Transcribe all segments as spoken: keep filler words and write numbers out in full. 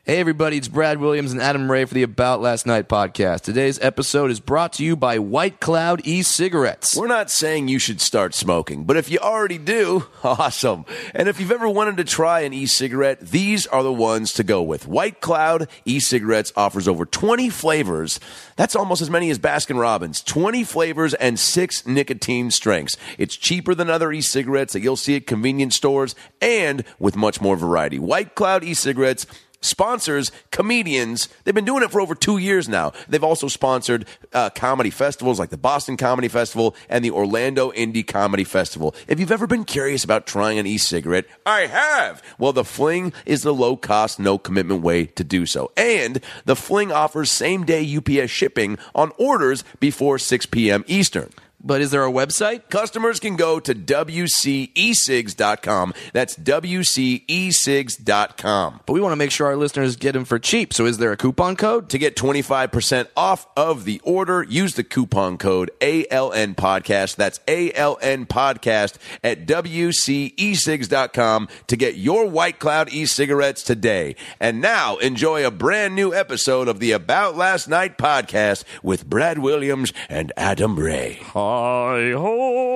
Hey everybody, it's Brad Williams and Adam Ray for the About Last Night podcast. Today's episode is brought to you by White Cloud e-cigarettes. We're not saying you should start smoking, but if you already do, awesome. And if you've ever wanted to try an e-cigarette, these are the ones to go with. White Cloud e-cigarettes offers over twenty flavors. That's almost as many as Baskin-Robbins. twenty flavors and six nicotine strengths. It's cheaper than other e-cigarettes that you'll see at convenience stores and with much more variety. White Cloud e-cigarettes sponsors comedians. They've been doing it for over two years now. They've also sponsored uh, comedy festivals like the Boston Comedy Festival and the Orlando Indie Comedy Festival. If you've ever been curious about trying an e-cigarette, I have. Well, the Fling is the low-cost, no-commitment way to do so. And the Fling offers same-day U P S shipping on orders before six p.m. Eastern. But is there a website? Customers can go to W C E cigs dot com. That's W C E cigs dot com. But we want to make sure our listeners get them for cheap, so is there a coupon code? To get twenty-five percent off of the order, use the coupon code A L N Podcast. That's A L N Podcast at W C E cigs dot com to get your White Cloud e-cigarettes today. And now, enjoy a brand new episode of the About Last Night podcast with Brad Williams and Adam Ray. Hi-ho!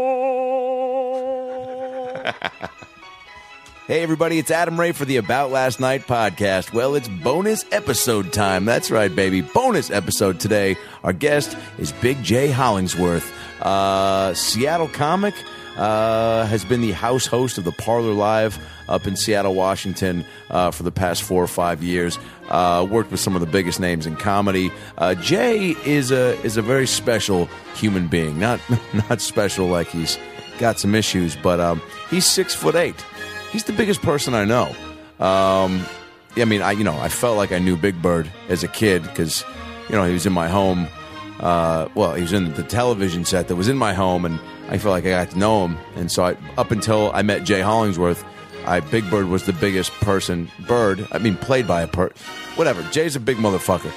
Hey, everybody, it's Adam Ray for the About Last Night podcast. Well, it's bonus episode time. That's right, baby. Bonus episode today. Our guest is Big Jay Hollingsworth, uh, Seattle comic, uh, has been the house host of the Parlor Live up in Seattle, Washington, uh, for the past four or five years. Uh, worked with some of the biggest names in comedy. Uh, Jay is a is a very special human being. Not not special like he's got some issues, but um, he's six foot eight. He's the biggest person I know. Um, I mean, I you know I felt like I knew Big Bird as a kid because you know he was in my home. Uh, well, he was in the television set that was in my home, and I felt like I got to know him. And so I, up until I met Jay Hollingsworth, I, Big Bird was the biggest person. Bird, I mean, played by a per... Whatever. Jay's a big motherfucker.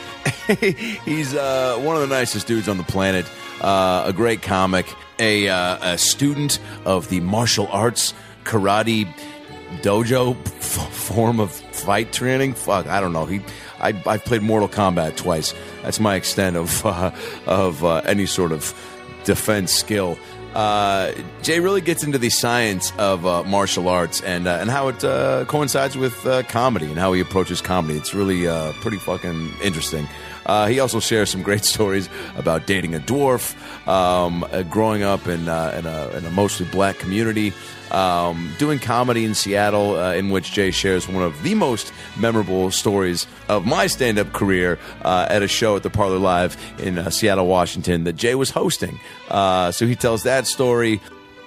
He's uh, one of the nicest dudes on the planet. Uh, a great comic. A, uh, a student of the martial arts karate dojo f- form of fight training. Fuck, I don't know. He, I, I've played Mortal Kombat twice. That's my extent of uh, of uh, any sort of defense skill. Uh, Jay really gets into the science of uh, martial arts and uh, and how it uh, coincides with uh, comedy and how he approaches comedy. It's really uh, pretty fucking interesting. Uh, he also shares some great stories about dating a dwarf, um, uh, growing up in, uh, in, a, in a mostly black community, um, doing comedy in Seattle, uh, in which Jay shares one of the most memorable stories of my stand-up career uh, at a show at the Parlor Live in uh, Seattle, Washington, that Jay was hosting. Uh, so he tells that story,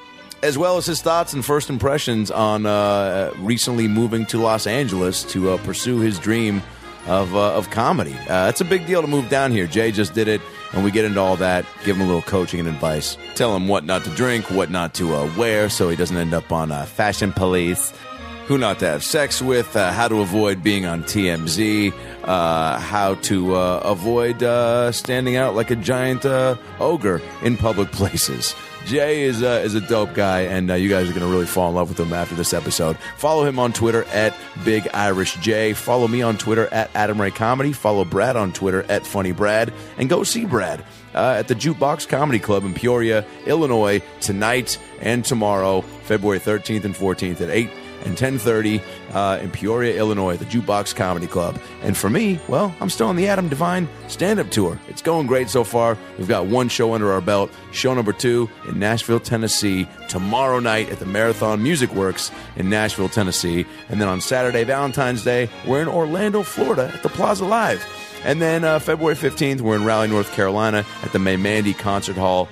as well as his thoughts and first impressions on uh, recently moving to Los Angeles to uh, pursue his dream of uh, of comedy. Uh, it's a big deal to move down here. Jay just did it, and we get into all that, give him a little coaching and advice. Tell him what not to drink, what not to uh, wear, so he doesn't end up on uh, Fashion Police, who not to have sex with, uh, how to avoid being on T M Z, uh, how to uh, avoid uh, standing out like a giant uh, ogre in public places. Jay is uh, is a dope guy, and uh, you guys are going to really fall in love with him after this episode. Follow him on Twitter at Big Irish J. Follow me on Twitter at Adam Ray Comedy. Follow Brad on Twitter at Funny Brad. And go see Brad uh, at the Jukebox Comedy Club in Peoria, Illinois, tonight and tomorrow, February thirteenth and fourteenth at eight and ten thirty uh, in Peoria, Illinois, the Jukebox Comedy Club. And for me, well, I'm still on the Adam Devine stand-up tour. It's going great so far. We've got one show under our belt, show number two in Nashville, Tennessee, tomorrow night at the Marathon Music Works in Nashville, Tennessee. And then on Saturday, Valentine's Day, we're in Orlando, Florida at the Plaza Live. And then uh, February fifteenth, we're in Raleigh, North Carolina at the May Mandy Concert Hall.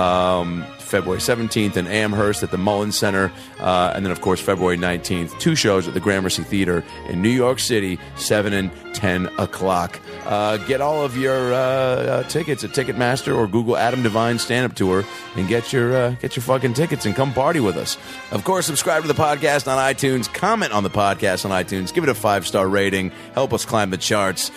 Um, February seventeenth in Amherst at the Mullins Center. Uh, and then, of course, February nineteenth, two shows at the Gramercy Theater in New York City, seven and ten o'clock. Uh, get all of your uh, uh, tickets at Ticketmaster or Google Adam Devine Stand-Up Tour and get your uh, get your fucking tickets and come party with us. Of course, subscribe to the podcast on iTunes. Comment on the podcast on iTunes. Give it a five-star rating. Help us climb the charts.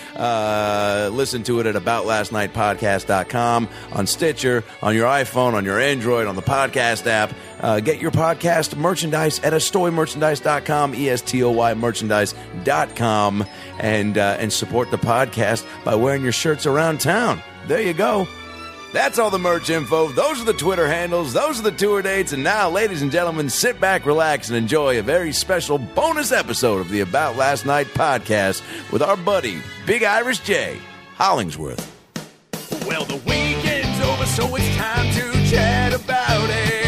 Uh, listen to it at about last night podcast dot com, on Stitcher, on your iPhone, on your Android, it on the podcast app. Uh, get your podcast merchandise at estoy merchandise dot com, E S T O Y merchandise dot com, and, uh, and support the podcast by wearing your shirts around town. There you go. That's all the merch info. Those are the Twitter handles. Those are the tour dates. And now, ladies and gentlemen, sit back, relax, and enjoy a very special bonus episode of the About Last Night podcast with our buddy, Big Irish J. Hollingsworth. Well, the weekend's over, so it's time to chat about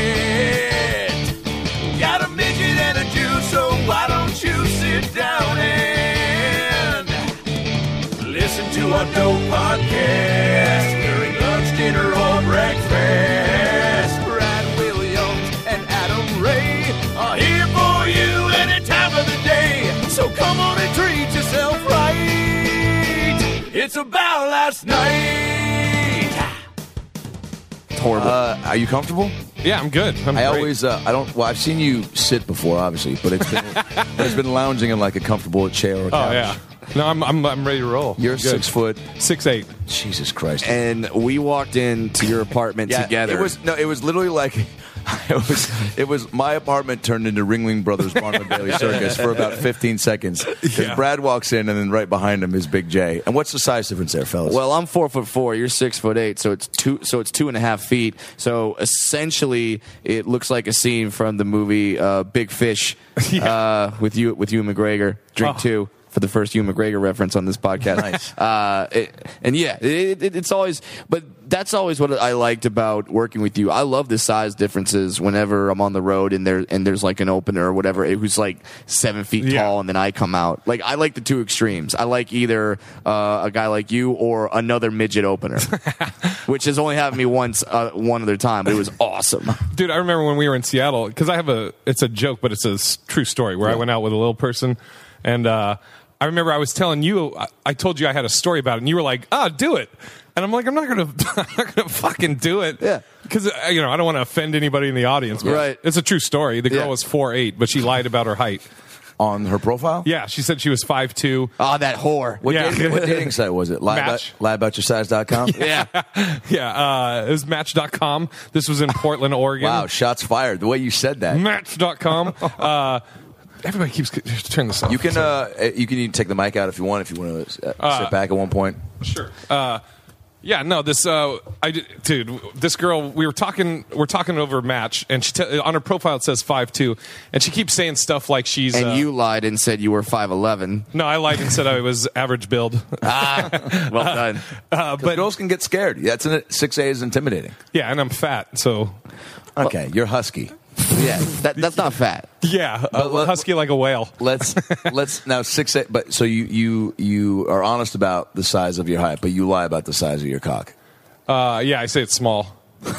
it. Got a midget and a Jew, so why don't you sit down and listen to our dope podcast during lunch, dinner, or breakfast. Brad Williams and Adam Ray are here for you any time of the day. So come on and treat yourself right. It's About Last Night. Horrible. Uh, are you comfortable? Yeah, I'm good. I'm I great. always, uh, I don't, well, I've seen you sit before, obviously, but it's been, but it's been lounging in like a comfortable chair or Oh couch. yeah. No, I'm I'm I'm ready to roll. You're I'm good. six foot. Six eight. Jesus Christ. And we walked into your apartment together. It was no, it was literally like it was it was my apartment turned into Ringling Brothers Barnum and Bailey Circus for about fifteen seconds. Because Yeah. Brad walks in and then right behind him is Big J. And what's the size difference there, fellas? Well, I'm four foot four. You're six foot eight, so it's two. So it's two and a half feet. So essentially, it looks like a scene from the movie uh, Big Fish uh, with you with Ewan McGregor. Drink Oh. two for the first Ewan McGregor reference on this podcast. Nice. Uh, it, and yeah, it, it, it's always. But that's always what I liked about working with you. I love the size differences whenever I'm on the road and there and there's like an opener or whatever who's like seven feet Yeah. tall and then I come out. Like I like the two extremes. I like either uh, a guy like you or another midget opener, which has only happened to me once, uh, one other time, but it was awesome. Dude, I remember when we were in Seattle because I have a. It's a joke, but it's a s- true story where I went out with a little person, and uh, I remember I was telling you. I, I told you I had a story about it, and you were like, "Ah, do it." And I'm like, I'm not gonna, I'm not gonna fucking do it. Yeah. Because you know I don't want to offend anybody in the audience. But Right. It's a true story. The girl Yeah. was four eight, but she lied about her height. on her profile? Yeah, she said she was five two. Oh, that whore. What, Yeah. dating, what dating site was it? Lie about, Match. lie about your size dot com? Yeah. Yeah, uh, it was Match dot com. This was in Portland, Oregon. Wow, shots fired. The way you said that. Match dot com. Uh, everybody keeps turn this off. You can uh, you can even take the mic out if you want. If you want to uh, Uh, sit back at one point. Sure. Uh, yeah, no, this, uh, I, did- dude, this girl, we were talking, we're talking over Match, and she t- on her profile it says five two, and she keeps saying stuff like she's. And uh, you lied and said you were five eleven. No, I lied and said I was average build. Ah, well done. Uh, But but girls can get scared. That's an, six A is intimidating. yeah, and I'm fat, so Okay, you're husky. Yeah, that, that's not fat. yeah, uh, let- husky like a whale. Let's let's now six A. But so you you you are honest about the size of your height, but you lie about the size of your cock. Uh, yeah, I say it's small.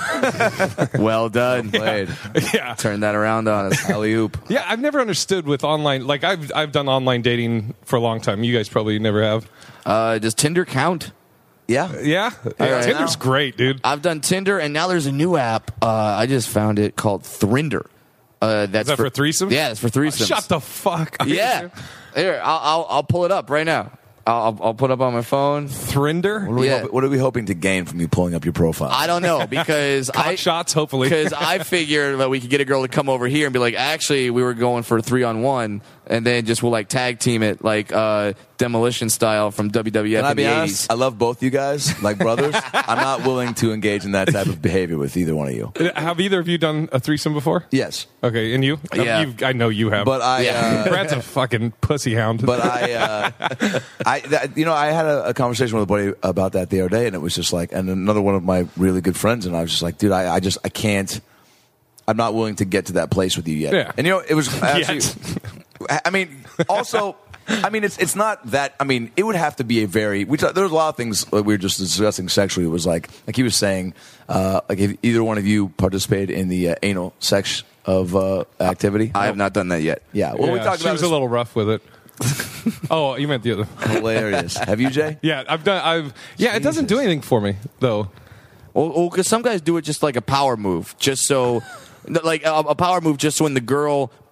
Well done. Played. Yeah. Turn that around on us. Alley oop. Yeah, I've never understood with online. Like I've I've done online dating for a long time. You guys probably never have. Uh, does Tinder count? Yeah. Yeah, yeah. right. Tinder's great, dude. I've done Tinder, and now there's a new app. Uh, I just found it called Thrinder. Uh, that's Is that for threesomes? Yeah, it's for threesomes. Shut the fuck. up. Yeah. Here, I'll, I'll I'll pull it up right now. I'll I'll, I'll put it up on my phone. Thrinder. What are, we Yeah. hoping, what are we hoping to gain from you pulling up your profile? I don't know because Cock I shots, hopefully. because I figured that we could get a girl to come over here and be like, actually, we were going for three on one, and then just we'll like tag team it like uh, demolition style from W W F Can I in be the honest? eighties. I love both you guys, like brothers. I'm not willing to engage in that type of behavior with either one of you. Have either of you done a threesome before? Yes, Okay, and you? Yeah. You've, I know you have. but I. Yeah. Uh, Brad's a fucking pussy hound. But I, uh, I, that, you know, I had a, a conversation with a buddy about that the other day, and it was just like, and another one of my really good friends, and I was just like, dude, I, I just, I can't, I'm not willing to get to that place with you yet. Yeah. And you know, it was actually, Yet. I mean, also, I mean, it's it's not that. I mean, it would have to be a very. We talk, there's a lot of things like we were just discussing sexually. It was like, like he was saying, uh, like if either one of you participated in the uh, anal sex of uh, activity. I have not done that yet. Yeah. Well, we Yeah, talked she about was this- a little rough with it. Oh, you meant the other. hilarious. Have you, Jay? Yeah, I've done. I've yeah. It doesn't do anything for me though. Well, because some guys do it just like a power move, just so, like a, a power move, just so when the girl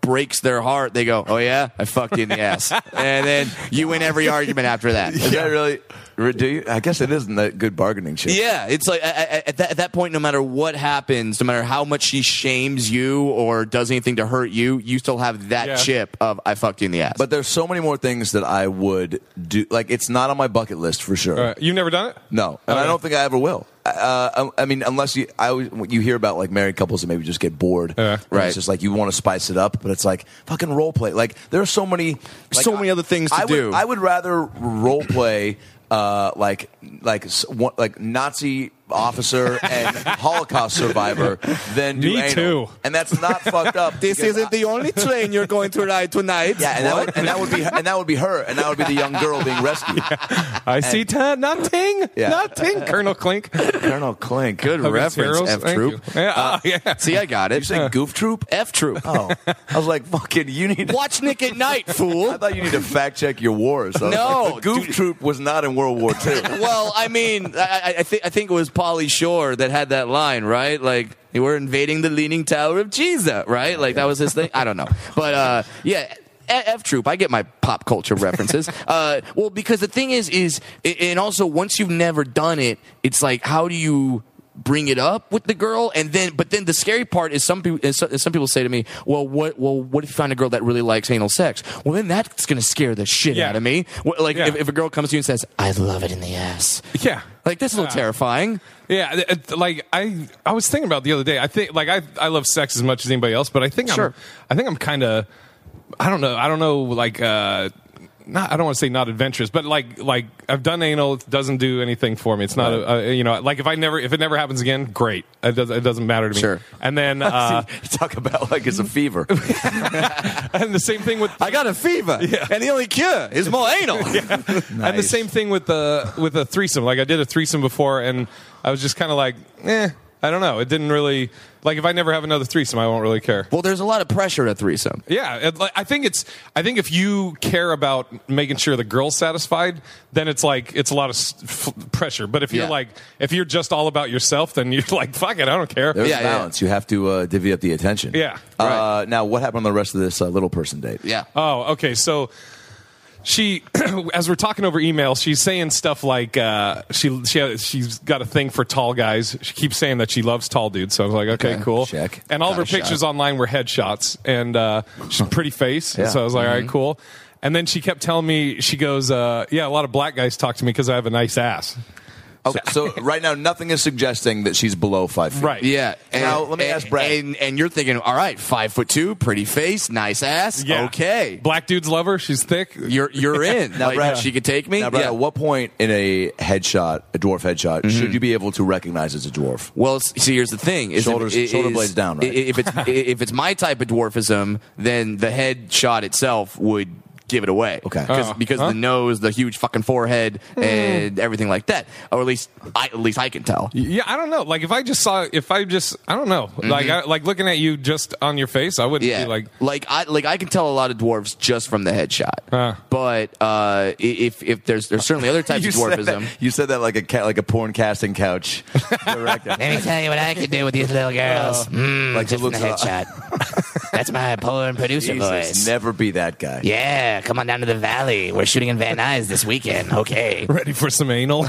breaks their heart, they go, "Oh yeah, I fucked you in the ass," and then you win every argument after that. Is that really? Do you? I guess it isn't that good bargaining shit. Yeah, it's like at, at, that, at that point, no matter what happens, no matter how much she shames you or does anything to hurt you, you still have that Yeah. chip of "I fucked you in the ass." But there's so many more things that I would do. Like, it's not on my bucket list for sure. Uh, you've never done it? No, and I Okay. don't think I ever will. Uh, I, I mean, unless you, I always, you hear about like married couples that maybe just get bored. Yeah. And Right. It's just like you want to spice it up, but it's like fucking role play. Like there are so many, like, So many other things to I would, do. I would rather role play. Uh, like like s- one- like Nazi officer and Holocaust survivor than do Me anal. too. And that's not fucked up. this because isn't I- the only train you're going to ride tonight. yeah, and that, would, and that would be and that would be her, and that would be the young girl being rescued. I see ta- nothing. Yeah. Nothing. Colonel Clink. Colonel Clink. Good Hogan's reference, Heroes. F Thank Troop. you. Yeah, Uh, oh, yeah. See, I got You it. say Goof Troop? F Troop. Oh, I was like, fucking, you need. Watch Nick at Night, I fool. thought you need to fact check your wars. I was No, like, the Goof dude. Troop was not in World War Two. Well, I mean, I, I, I think I think it was Pauly Shore that had that line, right? Like, they were invading the Leaning Tower of Giza, right? Like, that was his thing. I don't know. But, uh, yeah. F Troop, I get my pop culture references. uh, well, because the thing is, is, and also once you've never done it, it's like, how do you bring it up with the girl? And then, but then the scary part is some people, is some people say to me, well, what, well, what if you find a girl that really likes anal sex? Well, then that's going to scare the shit Yeah. out of me. What, like, Yeah. if, if a girl comes to you and says, I love it in the ass. Yeah. Like, that's a little Yeah. terrifying. Yeah, it- it- like I, I was thinking about the other day. I think, like I, I love sex as much as anybody else, but I think Sure. I'm, I think I'm kind of, I don't know, I don't know, like, uh, not, I don't want to say not adventurous, but like, like I've done anal. It doesn't do anything for me. It's not, a, a, you know, like if I never, if it never happens again, great. It doesn't, it doesn't matter to me. Sure. And then, uh, Talk about like it's a fever. and the same thing with, I got a fever, Yeah. and the only cure is more anal. and the Nice. same thing with the with a threesome. Like I did a threesome before, and I was just kind of like, eh, I don't know. It didn't really like if I never have another threesome, I won't really care. Well, there's a lot of pressure at threesome. Yeah, it, like, I think it's. I think if you care about making sure the girl's satisfied, then it's like it's a lot of s- f- pressure. But if you're Yeah. like, if you're just all about yourself, then you're like, fuck it, I don't care. There's Yeah, yeah. balance. You have to uh, divvy up the attention. Yeah. Uh, Now, what happened on the rest of this uh, little person date? Yeah. Oh, okay. So she, as we're talking over email, she's saying stuff like uh, she she she's got a thing for tall guys. She keeps saying that she loves tall dudes. So I was like, okay, Okay, cool. check. And all of Got her a pictures shot. online were headshots, and uh, she's a pretty face. Yeah. So I was like, all Mm-hmm. right, cool. And then she kept telling me, she goes, uh, yeah, a lot of black guys talk to me because I have a nice ass. Okay, so right now, nothing is suggesting that she's below five feet. Right. Yeah. And, Now, let me and- ask Brad. And, and you're thinking, all right, five foot two, pretty face, nice ass. Yeah. Okay. Black dudes love her. She's thick. You're you're in. Now, like, Brad- she could take me. Now, Brad, yeah. at what point in a headshot, a dwarf headshot, Mm-hmm. should you be able to recognize as a dwarf? Well, s- see, here's the thing: is Shoulders- if, shoulder is- blades down, right? i- If it's if it's my type of dwarfism, then the head shot itself would give it away. Okay. Because Oh, because huh? the nose, the huge fucking forehead, and everything like that, or at least I at least I can tell. Yeah, I don't know. Like if I just saw, if I just, I don't know. Like I, like looking at you just on your face, I wouldn't Mm-hmm. Yeah, be like, I like I can tell a lot of dwarves just from the headshot. Huh. But uh, i- if if there's there's certainly other types You of said, dwarfism. that, you said that like a ca- like a porn casting couch director. Let me tell you what I can do with these little girls. Mm, like just it from the looks uh, headshot. That's my porn producer Jesus, voice. never be that guy. Yeah, come on down to the valley. We're shooting in Van Nuys this weekend. Okay. ready for some anal.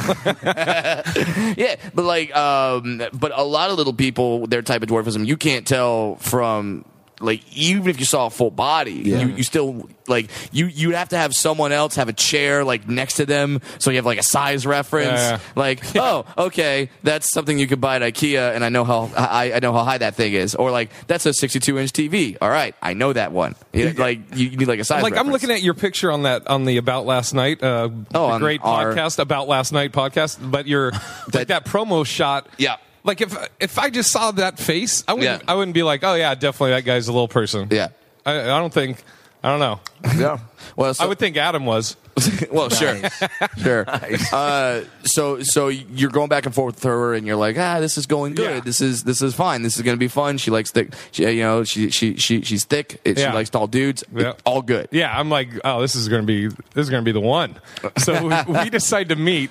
Yeah, but like, um, but a lot of little people, their type of dwarfism, you can't tell from. Like even if you saw a full body, you, you still like you you'd have to have someone else have a chair like next to them, so you have like a size reference. Yeah, yeah. Like, oh, okay, that's something you could buy at IKEA, and I know how I, I know how high that thing is. Or like that's a sixty-two inch T V. All right, I know that one. You- like you, you need like a size. like I'm reference. looking at your picture on that on the About Last Night, uh, Oh, the on great our- podcast, About Last Night podcast. But your like that promo shot, Yeah. Like if if I just saw that face, I wouldn't Yeah. I wouldn't be like, oh yeah, definitely that guy's a little person. Yeah. I, I don't think I don't know. Yeah. Well, so, I would think Adam was. well, sure, sure. Uh, so, so you're going back and forth with her, and you're like, ah, this is going good. Yeah. This is this is fine. This is going to be fun. She likes thick. She, you know, she she she she's thick. It, Yeah. She likes tall dudes. Yeah. All good. Yeah, I'm like, oh, this is gonna be this is gonna be the one. So we, we decide to meet.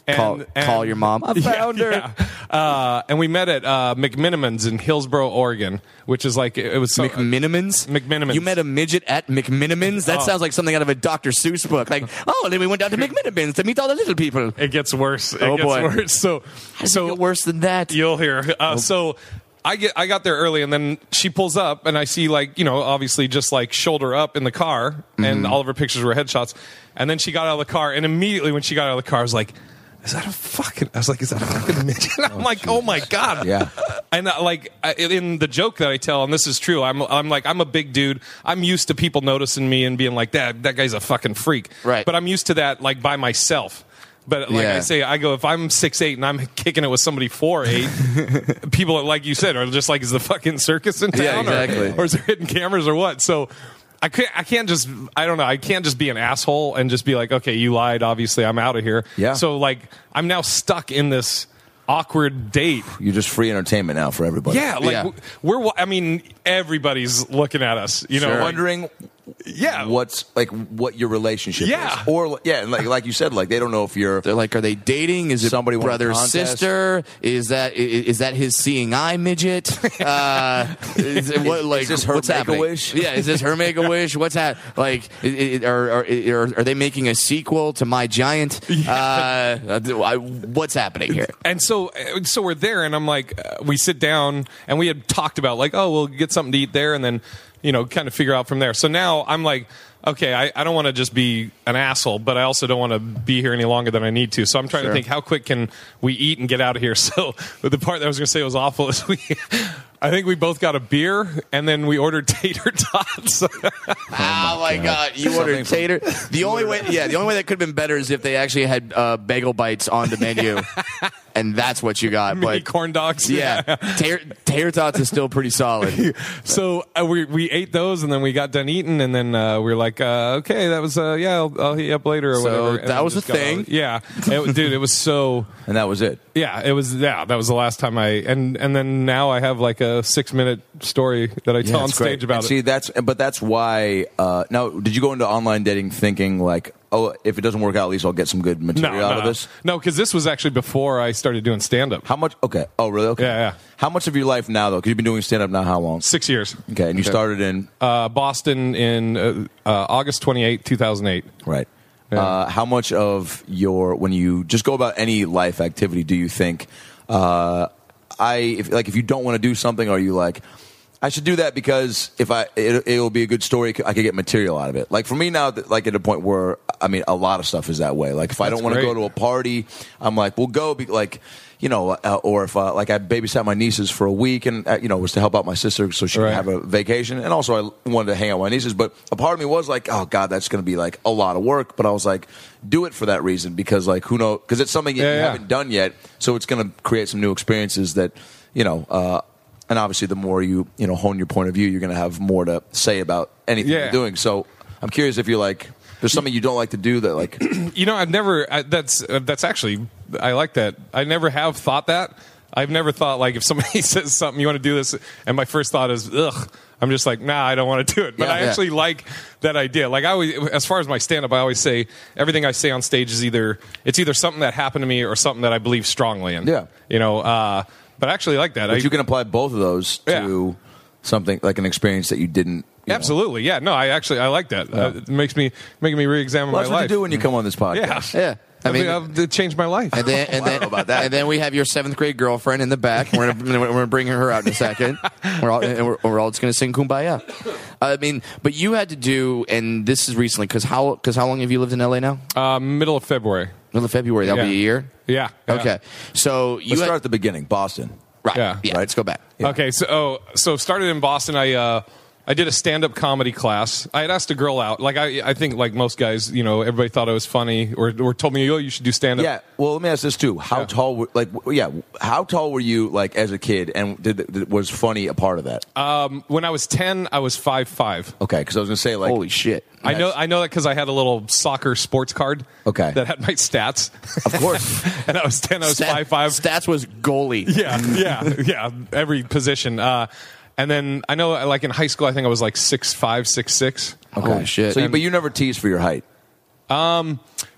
And, call, and, call your mom. I found her. Yeah. Uh, and we met at uh, McMinimans in Hillsboro, Oregon, which is like it was so, McMinimans? McMinimans. You met a midget at McMinimans? That Oh. sounds like something out of a Doctor Seuss book. Like, oh, and then we went down to McMinimans to meet all the little people. It gets worse. It Oh, gets boy. worse. So, So so worse than that. you'll hear. Uh, so I get I got there early, and then she pulls up, and I see like you know obviously just like shoulder up in the car, and all of her pictures were headshots. And then she got out of the car, and immediately when she got out of the car, I was like, "Is that a fucking?" I was like, "Is that a fucking midget?" I'm like, "Oh my god!" Yeah. And uh, like I- in the joke that I tell, and this is true, I'm I'm like I'm a big dude. I'm used to people noticing me and being like, "That that guy's a fucking freak." Right. But I'm used to that like by myself. But like Yeah. I say, I go if I'm six eight and I'm kicking it with somebody four eight, people are, like you said are just like, is the fucking circus in town? Yeah, exactly. Or, or is there hidden cameras or what? So I can't. I can't just. I don't know. I can't just be an asshole and just be like, okay, you lied. Obviously, I'm out of here. Yeah. So like, I'm now stuck in this awkward date. You're just free entertainment now for everybody. Yeah. Like Yeah. we're. I mean, everybody's looking at us. You know. Sure. Like, Wondering yeah. what's like what your relationship Yeah. is, or yeah, and like like you said, like they don't know if you're. They're like, are they dating? Is it Somebody won a brother contest? sister? Is that i- is that his seeing eye midget? Uh, is, it- what, like, this her what's happening? Make-A-Wish? Yeah, is this her make a wish? What's that? Like, i- i- are, are are are they making a sequel to My Giant? Uh, I, what's happening here? And so, so we're there, and I'm like, uh, we sit down, and we had talked about like, oh, we'll get something to eat there, and then, you know, kind of figure out from there. So now I'm like, okay, I, I don't want to just be an asshole, but I also don't want to be here any longer than I need to. So I'm trying Sure. to think, how quick can we eat and get out of here? So but the part that I was going to say was awful is we, I think we both got a beer, and then we ordered tater tots. Oh my god, you ordered tater. The only way, yeah, the only way that could have been better is if they actually had uh, bagel bites on the menu, and that's what you got. Mini But corn dogs. yeah, tater, tater tots is still pretty solid. So uh, we we ate those, and then we got done eating, and then uh, we were like, uh, okay, that was uh, yeah, I'll, I'll hit you up later or So whatever. And that then was just a got thing? out. Yeah, it, dude, it was so. And that was it. Yeah, it was. Yeah, that was the last time I and and then now I have like a six minute story that I tell on That's stage great. about And it. See, that's but that's why. Uh, now, did you go into online dating thinking like, oh, if it doesn't work out, at least I'll get some good no, material out no, of this? no, because this was actually before I started doing stand up. How much? Okay. Oh, really? Okay. Yeah, yeah. How much of your life now, though? Because you've been doing stand up now how long? Six years. Okay, and you started in Uh, Boston in uh, uh, August twenty eighth, two thousand eight. right. Yeah. Uh, how much of your when you just go about any life activity do you think? Uh, I if, like if you don't want to do something, are you like? I should do that because if I, it, it'll be a good story. I could get material out of it. Like for me now, like at a point where I mean, a lot of stuff is that way. Like if I That's don't want to great. go to a party, I'm like, we'll go. Be, like, you know, uh, or if uh, like I babysat my nieces for a week, and uh, you know, it was to help out my sister so she Right. could have a vacation, and also I wanted to hang out with my nieces. But a part of me was like, oh god, that's going to be like a lot of work. But I was like, do it for that reason because like who knows? Because it's something that Yeah, you yeah. haven't done yet, so it's going to create some new experiences that you know. Uh, And obviously, the more you you know hone your point of view, you're going to have more to say about anything Yeah. you're doing. So I'm curious if you're like, there's something you don't like to do that like, You know, I've never. I, that's uh, that's actually. I like that. I never have thought that. I've never thought like if somebody says something, you want to do this, and my first thought is ugh. I'm just like, nah, I don't want to do it. But Yeah. I Yeah. actually like that idea. Like I always, as far as my stand up, I always say everything I say on stage is either it's either something that happened to me or something that I believe strongly in. Yeah. You know. Uh, but I actually like that. but I, you can apply both of those to Yeah. something like an experience that you didn't. You know. Absolutely, yeah. No, I actually I like that. Uh, it makes me making me re-examine Well, my that's what life. you do when you come on this Yeah, podcast. Yeah. I mean, I've, it changed my life. and then and then about that. and then we have your seventh grade girlfriend in the back. We're gonna, we're gonna bring her out in a second. We're all and we're, we're all just gonna sing Kumbaya. I mean, but you had to do, and this is recently because how because how long have you lived in L A now? uh, middle of February. Middle of February. That'll be a Yeah. year. Yeah. yeah. Okay. So you Let's had, start at the beginning. Boston. right. Yeah. Yeah. Right. Let's go back. Okay, so oh, so started in Boston. I uh, I did a stand up comedy class. I had asked a girl out. Like I I think like most guys, you know, everybody thought I was funny or or told me, oh, you should do stand up. Yeah. Well, let me ask this too. How Yeah. tall? Were, like, w- yeah. How tall were you like as a kid? And did, did was funny a part of that? Um, when I was ten, I was five five. Okay, because I was gonna say like, Holy shit. I know I know that because I had a little soccer sports card. Okay. That had my stats. of course. And I was ten. I was Stat- five five. Stats was goalie. Yeah, yeah, yeah. Every position. Uh, and then I know, like in high school, I think I was like six five, six six. Okay. Holy shit. So, you, but you never teased for your height.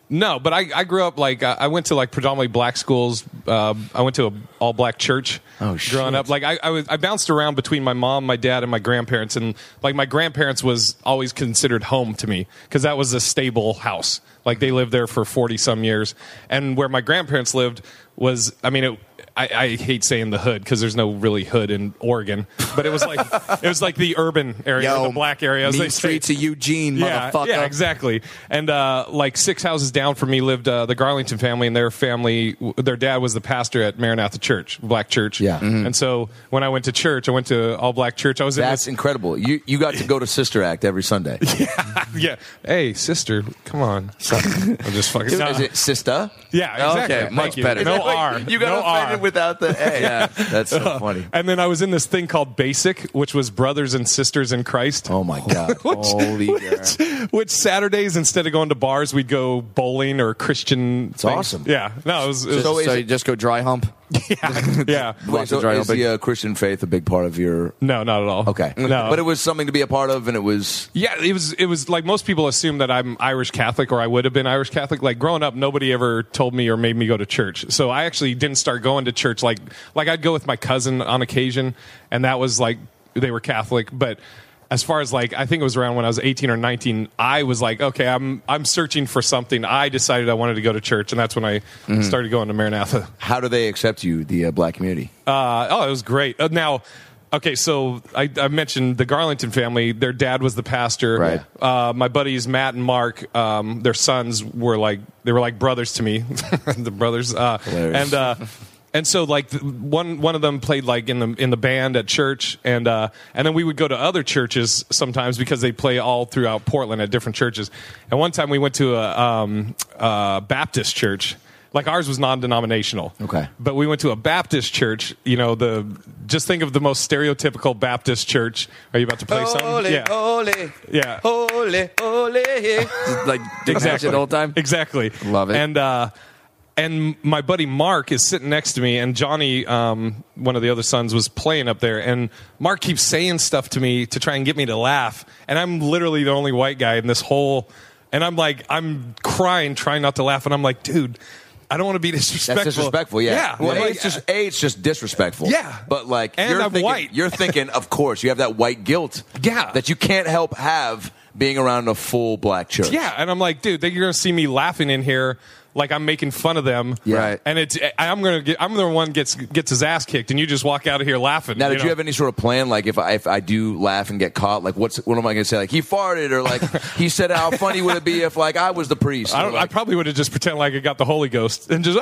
No, but I, I grew up like uh, I went to like predominantly black schools. Uh, I went to a all black church. Oh, shit. Growing up, like I I, was, I bounced around between my mom, my dad, and my grandparents, and like my grandparents was always considered home to me because that was a stable house. Like they lived there for forty some years, and where my grandparents lived was, I mean, it, I, I hate saying the hood because there's no really hood in Oregon, but it was like it was like the urban area, Yo, the black area. As mean they say. streets of Eugene, Yeah, motherfucker. yeah, exactly. And uh, like six houses down from me lived uh, the Garlington family, and their family, their dad was the pastor at Maranatha Church, black church. Yeah. Mm-hmm. And so when I went to church, I went to all black church. I was in That's this. incredible. You you got to go to Sister Act every Sunday. Yeah. Hey, sister, come on. I'm just fucking. No. Is it sister? Yeah, exactly. Okay, Thank much you. better. No Wait, R. You got no offended R. without the A. Yeah, that's so funny. And then I was in this thing called Basic, which was Brothers and Sisters in Christ. Oh my God. Holy which, which Saturdays, instead of going to bars, we'd go bowling or Christian. It's awesome. Yeah. No, it was. It was So So, is you just go dry hump? yeah. yeah. Wait, Lots of so dry is humping. the uh, Christian faith a big part of your? No, not at all. Okay, No. but it was something to be a part of, and it was. Yeah, it was. It was like most people assume that I'm Irish Catholic, or I would have been Irish Catholic. Like growing up, nobody ever told me or made me go to church. So I actually didn't start going to church. Like, like I'd go with my cousin on occasion, and that was like they were Catholic. But as far as like, I think it was around when I was eighteen or nineteen, I was like, okay, I'm I'm searching for something. I decided I wanted to go to church, and that's when I Mm-hmm. started going to Maranatha. How do they accept you, the uh, black community? Uh, oh, it was great. Uh, now, okay, so I, I mentioned the Garlington family. Their dad was the pastor. Right. Uh, my buddies Matt and Mark, um, their sons were like they were like brothers to me, the brothers. Uh, Hilarious. and uh, and so like the, one one of them played like in the in the band at church, and uh, and then we would go to other churches sometimes because they play all throughout Portland at different churches. And one time we went to a um, uh, Baptist church. Like ours was non-denominational. Okay. But we went to a Baptist church, you know, the just think of the most stereotypical Baptist church. Are you about to play something? Holy, yeah. holy, Yeah. holy, holy. Just like do that shit the whole time. Exactly. Love it. And uh and my buddy Mark is sitting next to me, and Johnny, um, one of the other sons, was playing up there. And Mark keeps saying stuff to me to try and get me to laugh. And I'm literally the only white guy in this whole. And I'm like, I'm crying, trying not to laugh. And I'm like, dude, I don't want to be disrespectful. That's disrespectful. Yeah. Yeah. Well, I'm a, like, it's just a. It's just disrespectful. Yeah. But like, And you're I'm thinking, white. You're thinking, of course, you have that white guilt. Yeah. That you can't help have being around a full black church. Yeah, and I'm like, dude, you're gonna see me laughing in here, like I'm making fun of them. Yeah. Right. And it's I'm gonna get I'm the one gets gets his ass kicked, and you just walk out of here laughing. Now, did you, know? have any sort of plan? Like, if I if I do laugh and get caught, like, what's what am I going to say? Like, he farted, or like he said, how funny would it be if like I was the priest? I, Or, don't, I like, probably would have just pretend like I got the Holy Ghost and just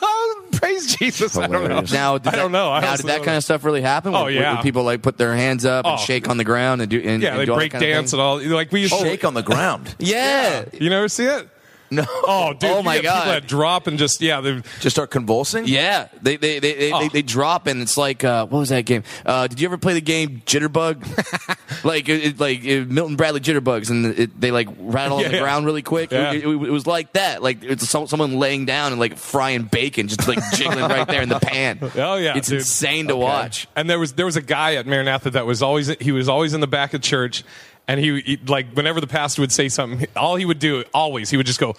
praise Jesus. I don't know. Hilarious. Now, did I don't that, know. I now, did honestly that don't kind know. of stuff really happen? Oh, Would- yeah. would people like put their hands up and Oh. shake on the ground and do and, Yeah, and they do all that break kind of dance thing? and all. Like we used to shake on the ground. Yeah. You never see it? No. Oh, dude! Oh, you my get people God. that drop and just yeah, they Just start convulsing. Yeah, they they they, they, Oh. they they drop and it's like uh, what was that game? Uh, did you ever play the game Jitterbug? like it, it- like it, Milton Bradley Jitterbugs, and it, they like rattle on Yeah, the yeah. ground really quick. Yeah. It, it, it was like that. Like it's some, someone laying down and like frying bacon, just like jiggling right there in the pan. Oh, yeah, it's dude. insane to Okay. watch. And there was there was a guy at Maranatha that was always he was always in the back of church, and he, he like whenever the pastor would say something, all he would do always he would just go,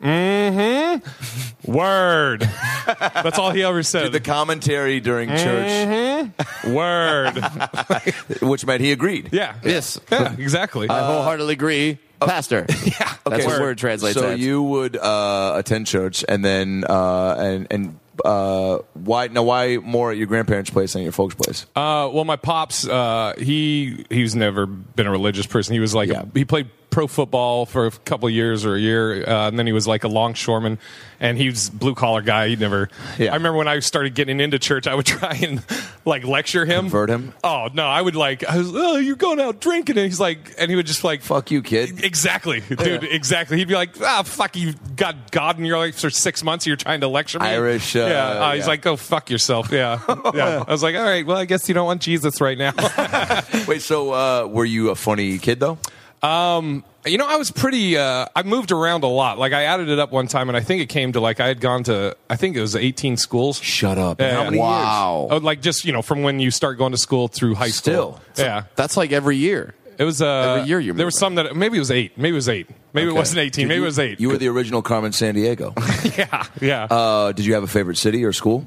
mm-hmm, word. That's all he ever said. The commentary during church, Word. which meant he agreed. Yeah. Yes. Yeah. Exactly. I wholeheartedly agree. Pastor. Yeah, that's what so- word translates So as. you would uh, attend church, and then uh, and and uh, why now? Why more at your grandparents' place than at your folks' place? Uh, well, my pops, uh, he he's never been a religious person. He was like Yeah. a, he played pro football for a couple of years or a year, uh, and then he was like a longshoreman, and he was blue collar guy. He never. Yeah. I remember when I started getting into church, I would try and like lecture him, Convert him? Oh no, I would like, I was, oh, you're going out drinking, and he's like, and he would just like, Fuck you, kid. exactly, dude, exactly. He'd be like, ah, fuck, you got God in your life for six months. You're trying to lecture me, Irish, uh, yeah. Uh, he's yeah. like, go fuck yourself. Yeah, yeah. I was like, all right, well, I guess you don't want Jesus right now. Wait, so uh, were you a funny kid though? Um, you know, I was pretty. Uh, I moved around a lot. Like I added it up one time, and I think it came to like I had gone to. I think it was eighteen schools. Shut up. Yeah, How yeah. many years? Wow. Oh, like just you know from when you start going to school through high Still. school. Yeah, That's like every year. it was. Uh, Every year you're there was moving. some that maybe it was eight. Maybe it was eight. Maybe Okay. it wasn't eighteen. Did Maybe you- it was eight. You were the original Carmen San Diego. yeah, yeah. uh, did you have a favorite city or school?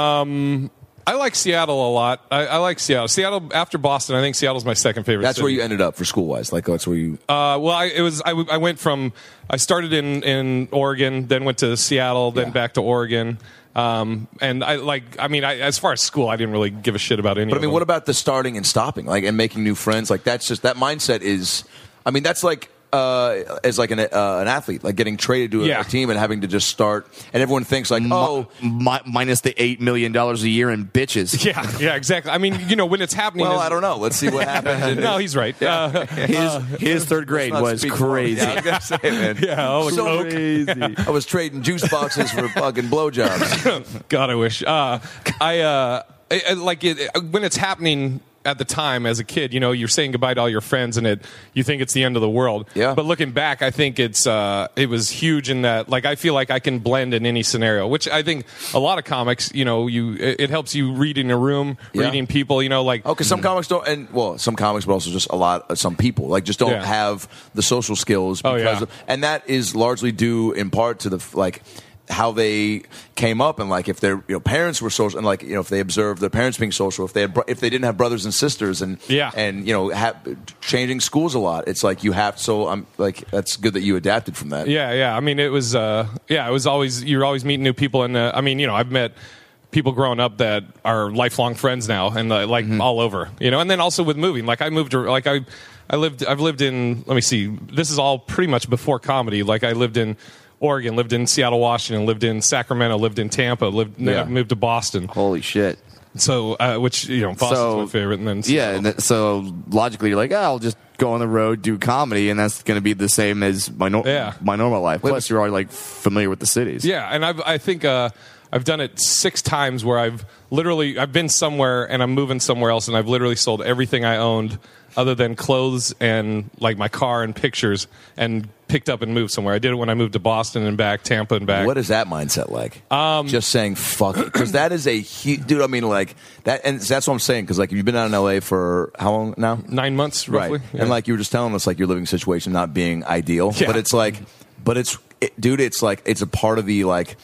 Um, I like Seattle a lot. I, I like Seattle. Seattle after Boston. I think Seattle's my second favorite. That's city. where you ended up for school wise. Like that's where you. Uh, well, I, it was. I, w- I went from. I started in, in Oregon, then went to Seattle, then Yeah. back to Oregon. Um, and I like. I mean, I, as far as school, I didn't really give a shit about any. But I of mean, them. what about the starting and stopping, like, and making new friends? Like, that's just that mindset is. I mean, that's like uh, as like an uh, an athlete, like getting traded to a, Yeah. a team and having to just start, and everyone thinks like, oh, Mi- minus the eight million dollars a year in bitches. Yeah, yeah, exactly. I mean, you know, when it's happening. well, is- I don't know. Let's see what happens. No, he's right. Uh, His his third grade Let's not was speak for him. crazy. Yeah, I was gonna say, man. yeah, oh, So Coke. Crazy. I was trading juice boxes for fucking blowjobs. God, I wish. Uh, I, uh, I, I like it when it's happening at the time as a kid. You know, you're saying goodbye to all your friends, and it you think it's the end of the world. Yeah. But looking back, I think it's uh, it was huge in that. Like, I feel like I can blend in any scenario, which I think a lot of comics. You know, you it, it helps you read in a room, Yeah. reading people. You know, like Oh, because some comics don't, and well, some comics, but also just a lot, uh, some people like just don't Yeah. have the social skills. Oh, Because yeah. of, and that is largely due in part to the f- like how they came up, and like if their you know parents were social, and like you know if they observed their parents being social, if they had, bro- if they didn't have brothers and sisters, and Yeah. and you know ha- changing schools a lot. It's like you have. So I'm like that's good that you adapted from that. Yeah, yeah. I mean, it was, uh, yeah, it was always, you're always meeting new people. And, uh, I mean, you know, I've met people growing up that are lifelong friends now and uh, like all over, you know, and then also with moving, like I moved, to, like I, I lived, I've lived in, let me see, this is all pretty much before comedy. Like I lived in Oregon, lived in Seattle, Washington, lived in Sacramento, lived in Tampa, lived, Yeah. moved to Boston. Holy shit. So, uh, which, you know, Boston's So- my favorite. And then, Yeah, and th- so logically, you're like, oh, I'll just go on the road, do comedy, and that's going to be the same as my nor- Yeah. my normal life. Plus, you're already like familiar with the cities. Yeah, and I've, I think uh, I've done it six times where I've literally I've been somewhere and I'm moving somewhere else, and I've literally sold everything I owned other than clothes and like my car and pictures, and picked up and moved somewhere. I did it when I moved to Boston and back, Tampa and back. What is that mindset like? Um, just saying fuck it, because that is a huge dude. I mean, like that, and that's what I'm saying. Because like you've been out in L A for how long now? Nine months, roughly. Right. Yeah. And like you were just telling us, like your living situation not being ideal, Yeah. but it's like, but it's, it, dude, it's like it's a part of the like,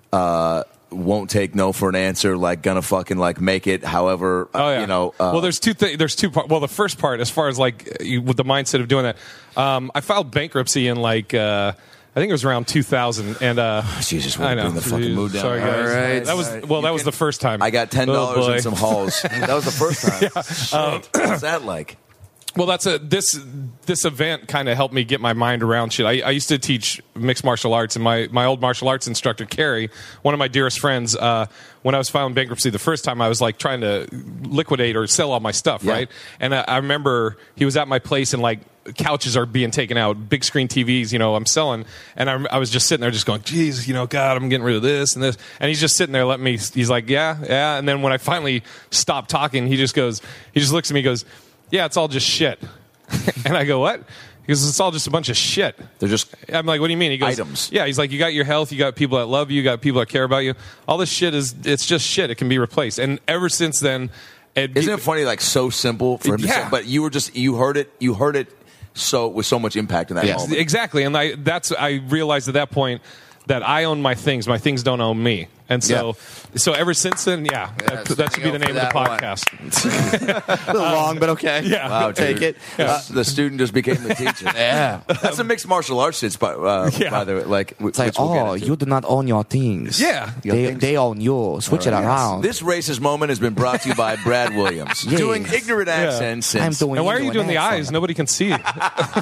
uh, won't take no for an answer, like gonna fucking like make it. However, uh, Oh yeah. you know. Uh, well, there's two. Th- there's two part. Well, the first part, as far as like you, with the mindset of doing that, um, I filed bankruptcy in like uh, I think it was around two thousand, and uh, Jesus, we're I know. bringing the fucking mood down. Sorry, All guys. right. That was well. That was the first time. I got ten dollars Oh, boy. and some halls. That was the first time. Shit. What's that like? Well, that's a this this event kind of helped me get my mind around shit. I, I used to teach mixed martial arts, and my, my old martial arts instructor, Carrie, one of my dearest friends, uh, when I was filing bankruptcy the first time, I was like trying to liquidate or sell all my stuff, Yeah. right? And I, I remember he was at my place, and like couches are being taken out, big screen T Vs, you know, I'm selling, and I, I was just sitting there, just going, "Geez, you know, God, I'm getting rid of this and this." And he's just sitting there, letting me. He's like, "Yeah, yeah." And then when I finally stopped talking, he just goes, he just looks at me, and goes, "Yeah, it's all just shit." And I go, "What?" He goes, "It's all just a bunch of shit." They're just I'm like, "What do you mean?" He goes, Items. "Yeah." He's like, "You got your health, you got people that love you, you got people that care about you. All this shit is, it's just shit. It can be replaced." And ever since then, it, Isn't it funny? Like so simple for him to Yeah. say, but you were just you heard it. You heard it so with so much impact in that Yes. moment. Exactly, and I that's I realized at that point that I own my things. My things don't own me, and so so ever since then, yeah, that, so that should be go the for name of the that one. podcast. A little long, but okay. Yeah. Wow, take dude. it. The, the student just became the teacher. Yeah. That's a mixed martial arts shit, by, uh, Yeah. by the way. Like, It's like, oh, you do not own your things. Yeah. Your They, things. they own you. Switch it around. This racist moment has been brought to you by Brad Williams, Yes. doing ignorant accents. I'm Since, doing And why are you an doing the accent. eyes? Nobody can see it.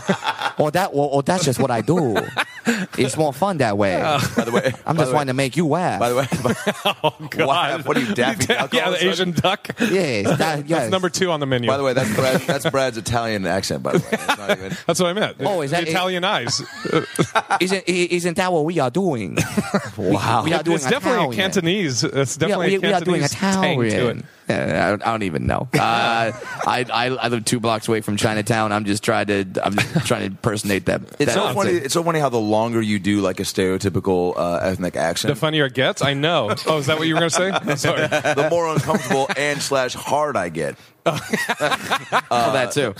Or that, or, or that's just what I do. It's more fun that way. by the way, I'm by just the way, wanting to make you laugh. By the way, Oh God! What? What are you, Daffy Duck Yeah, all of the a Asian duck. yes, that, yes. That's number two on the menu. by the way, that's Brad, that's Brad's Italian accent. By the way, it's not even. That's what I meant. Oh, is that the it? Italian eyes? Isn't isn't that what we are doing? wow, we are doing it's definitely a Italian. Cantonese. It's Yeah, definitely we, a we are doing Cantonese tang to it. Italian. Yeah, I, don't, I don't even know. Uh, I, I I live two blocks away from Chinatown. I'm just trying to I'm just trying to impersonate that. It's that so funny. accent. It's so funny how the longer you do like a stereotypical uh, ethnic accent, The funnier it gets. I know. Oh, is that what you were going to say? I'm sorry. the more uncomfortable and slash hard I get. Oh, that too.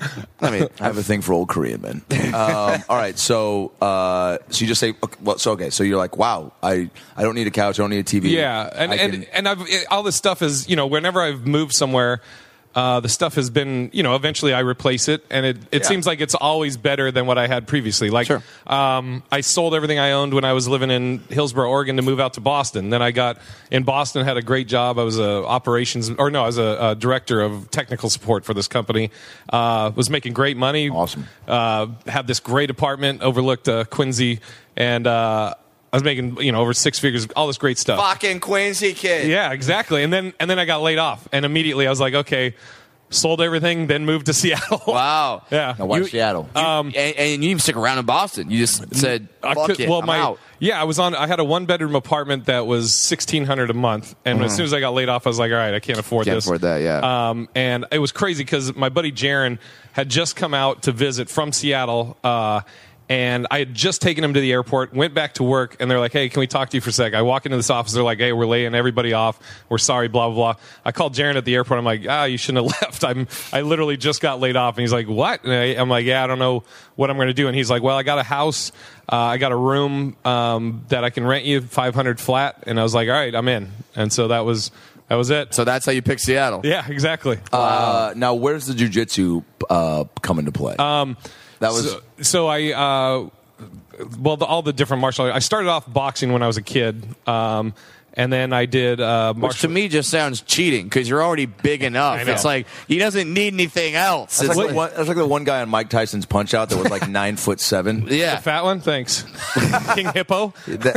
I mean, I have a thing for old Korean men. Um, all right, so uh, so you just say, okay, well, so okay, so you're like, wow, I, I don't need a couch, I don't need a T V. Yeah, and I and can- and I've it, all this stuff is, you know, whenever I've moved somewhere, uh, the stuff has been, you know, eventually I replace it, and it, it Yeah. seems like it's always better than what I had previously. Like, Sure. um, I sold everything I owned when I was living in Hillsboro, Oregon, to move out to Boston. Then I got in Boston, had a great job. I was a operations, or no, I was a, a director of technical support for this company. Uh, was making great money. Awesome. Uh, had this great apartment overlooked uh, Quincy, and uh, I was making, you know, over six figures, all this great stuff. fucking Quincy kid. Yeah, exactly. And then and then I got laid off, and immediately I was like, okay, sold everything, then moved to Seattle. Wow. Yeah. Now, why You- Seattle? Um, and, and you didn't even stick around in Boston. You just said, I "Fuck could- it, well, I'm my out." yeah, I was on. I had a one bedroom apartment that was sixteen hundred a month, and as soon as I got laid off, I was like, all right, I can't afford Mm-hmm. Can't this. afford that, yeah. Um, and it was crazy because my buddy Jaron had just come out to visit from Seattle. Uh, And I had just taken him to the airport, went back to work, and they're like, hey, can we talk to you for a sec? I walk into this office. They're like, hey, we're laying everybody off. We're sorry, blah, blah, blah. I called Jaron at the airport. I'm like, ah, you shouldn't have left. I'm, I literally just got laid off. And he's like, what? And I, I'm like, yeah, I don't know what I'm going to do. And he's like, well, I got a house. Uh, I got a room um, that I can rent you, five hundred flat. And I was like, all right, I'm in. And so that was that was it. So that's how you pick Seattle. Yeah, exactly. Uh, now, where's the jujitsu uh, come into play? Um, that was So, so I, uh, well, the, all the different martial arts. I started off boxing when I was a kid, um, and then I did uh, Which martial. to me just sounds cheating because you're already big enough. I know. It's like he doesn't need anything else. that's It's like, like- the one, that's like the one guy on Mike Tyson's Punch Out that was like nine foot seven. yeah. The fat one, thanks. King Hippo.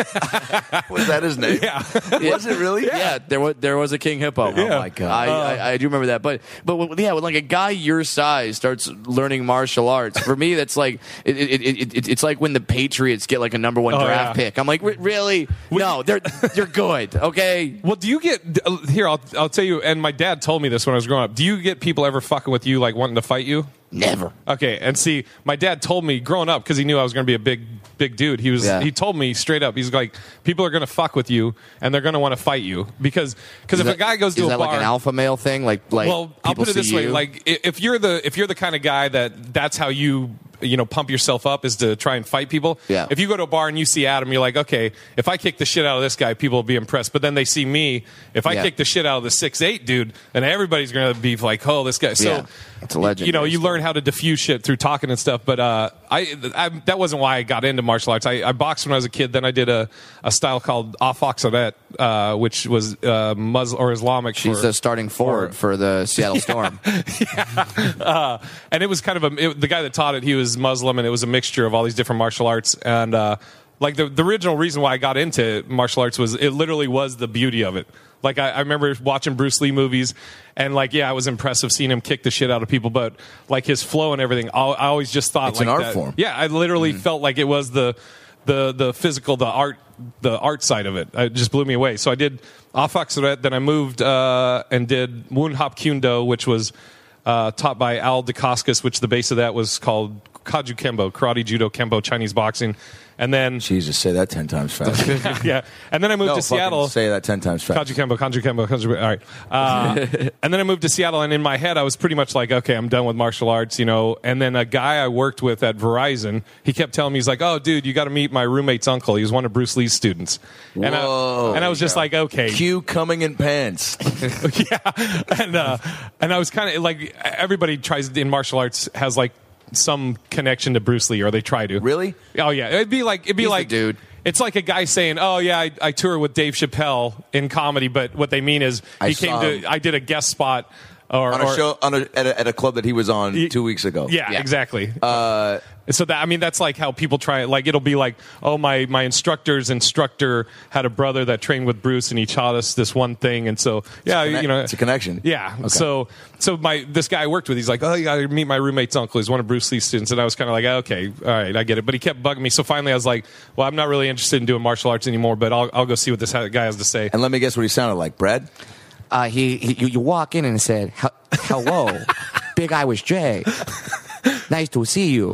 That, was that his name? Yeah. Was it really? Yeah, there was there was a king hippo. Oh my God. I, I, I do remember that. But but when- yeah, when like a guy your size starts learning martial arts, for me that's like it, it, it, it, it's like when the Patriots get like a number one Oh, draft yeah. pick. I'm like, "Re- really? No, they're you're good. Okay. Well, do you get uh, here? I'll I'll tell you. And my dad told me this when I was growing up. Do you get people ever fucking with you, like wanting to fight you? Never. Okay, and see, my dad told me growing up because he knew I was going to be a big, big dude. He was, Yeah. he told me straight up. He's like, people are going to fuck with you, and they're going to want to fight you because, because if Is a guy goes to is a that bar, like an alpha male thing? Like like well, I'll people put it this see way: you? like i- if you're the if you're the kind of guy that that's how you you know pump yourself up is to try and fight people. Yeah. If you go to a bar and you see Adam, you're like, okay, if I kick the shit out of this guy, people will be impressed. But then they see me. If I Yeah. kick the shit out of the six eight dude, then everybody's going to be like, oh, this guy. So Yeah. It's a legendary You know, you story. learn how to diffuse shit through talking and stuff. But uh, I, I that wasn't why I got into martial arts. I, I boxed when I was a kid. Then I did a, a style called Afoxaret, uh, which was uh, Muslim or Islamic. She's for, the starting forward for the Seattle Storm. uh, and it was kind of a it, the guy that taught it. He was Muslim, and it was a mixture of all these different martial arts. And uh, like the the original reason why I got into martial arts was it literally was the beauty of it. Like I, I remember watching Bruce Lee movies, and like yeah, it was impressive seeing him kick the shit out of people. But like his flow and everything, I, I always just thought It's like an art that- form. Yeah, I literally felt like it was the the the physical, the art, the art side of it. It just blew me away. So I did Afoxaret, then I moved uh, and did Woon Hop Kyundo, which was uh, taught by Al Dacascos, which the base of that was called Kaju Kembo, Karate, Judo, Kembo, Chinese boxing. And then Jesus, say that ten times fast. yeah, and then I moved no, to fucking Seattle. say that ten times fast. Kaju Kembo, Kaju Kembo, Kaju. All right. Uh, and then I moved to Seattle, and in my head, I was pretty much like, okay, I'm done with martial arts, you know. And then a guy I worked with at Verizon, he kept telling me, he's like, oh, dude, you got to meet my roommate's uncle. He was one of Bruce Lee's students. And Whoa. I, and I was just like, okay. Q coming in pants. yeah. And, uh, and I was kind of like, everybody tries in martial arts has like, some connection to Bruce Lee, or they try to. Really? Oh yeah, it'd be like it'd be He's the like dude. It's like a guy saying, "Oh yeah, I, I tour with Dave Chappelle in comedy," but what they mean is I he came saw to. him. I did a guest spot or on a or- show on a, at, a, at a club that he was on Ye- two weeks ago. Yeah, Yeah. exactly. Uh, So that I mean, that's like how people try it. Like it'll be like, oh, my my instructor's instructor had a brother that trained with Bruce, and he taught us this one thing, and so yeah, connect- you know, it's a connection. Yeah. Okay. So so my this guy I worked with, he's like, oh, you got to meet my roommate's uncle. He's one of Bruce Lee's students, and I was kind of like, okay, all right, I get it. But he kept bugging me, so finally I was like, well, I'm not really interested in doing martial arts anymore, but I'll I'll go see what this guy has to say. And let me guess what he sounded like, Brad. Uh, he, he you, you walk in and said, "Hel- "Hello, Big Irish Jay. Nice to see you.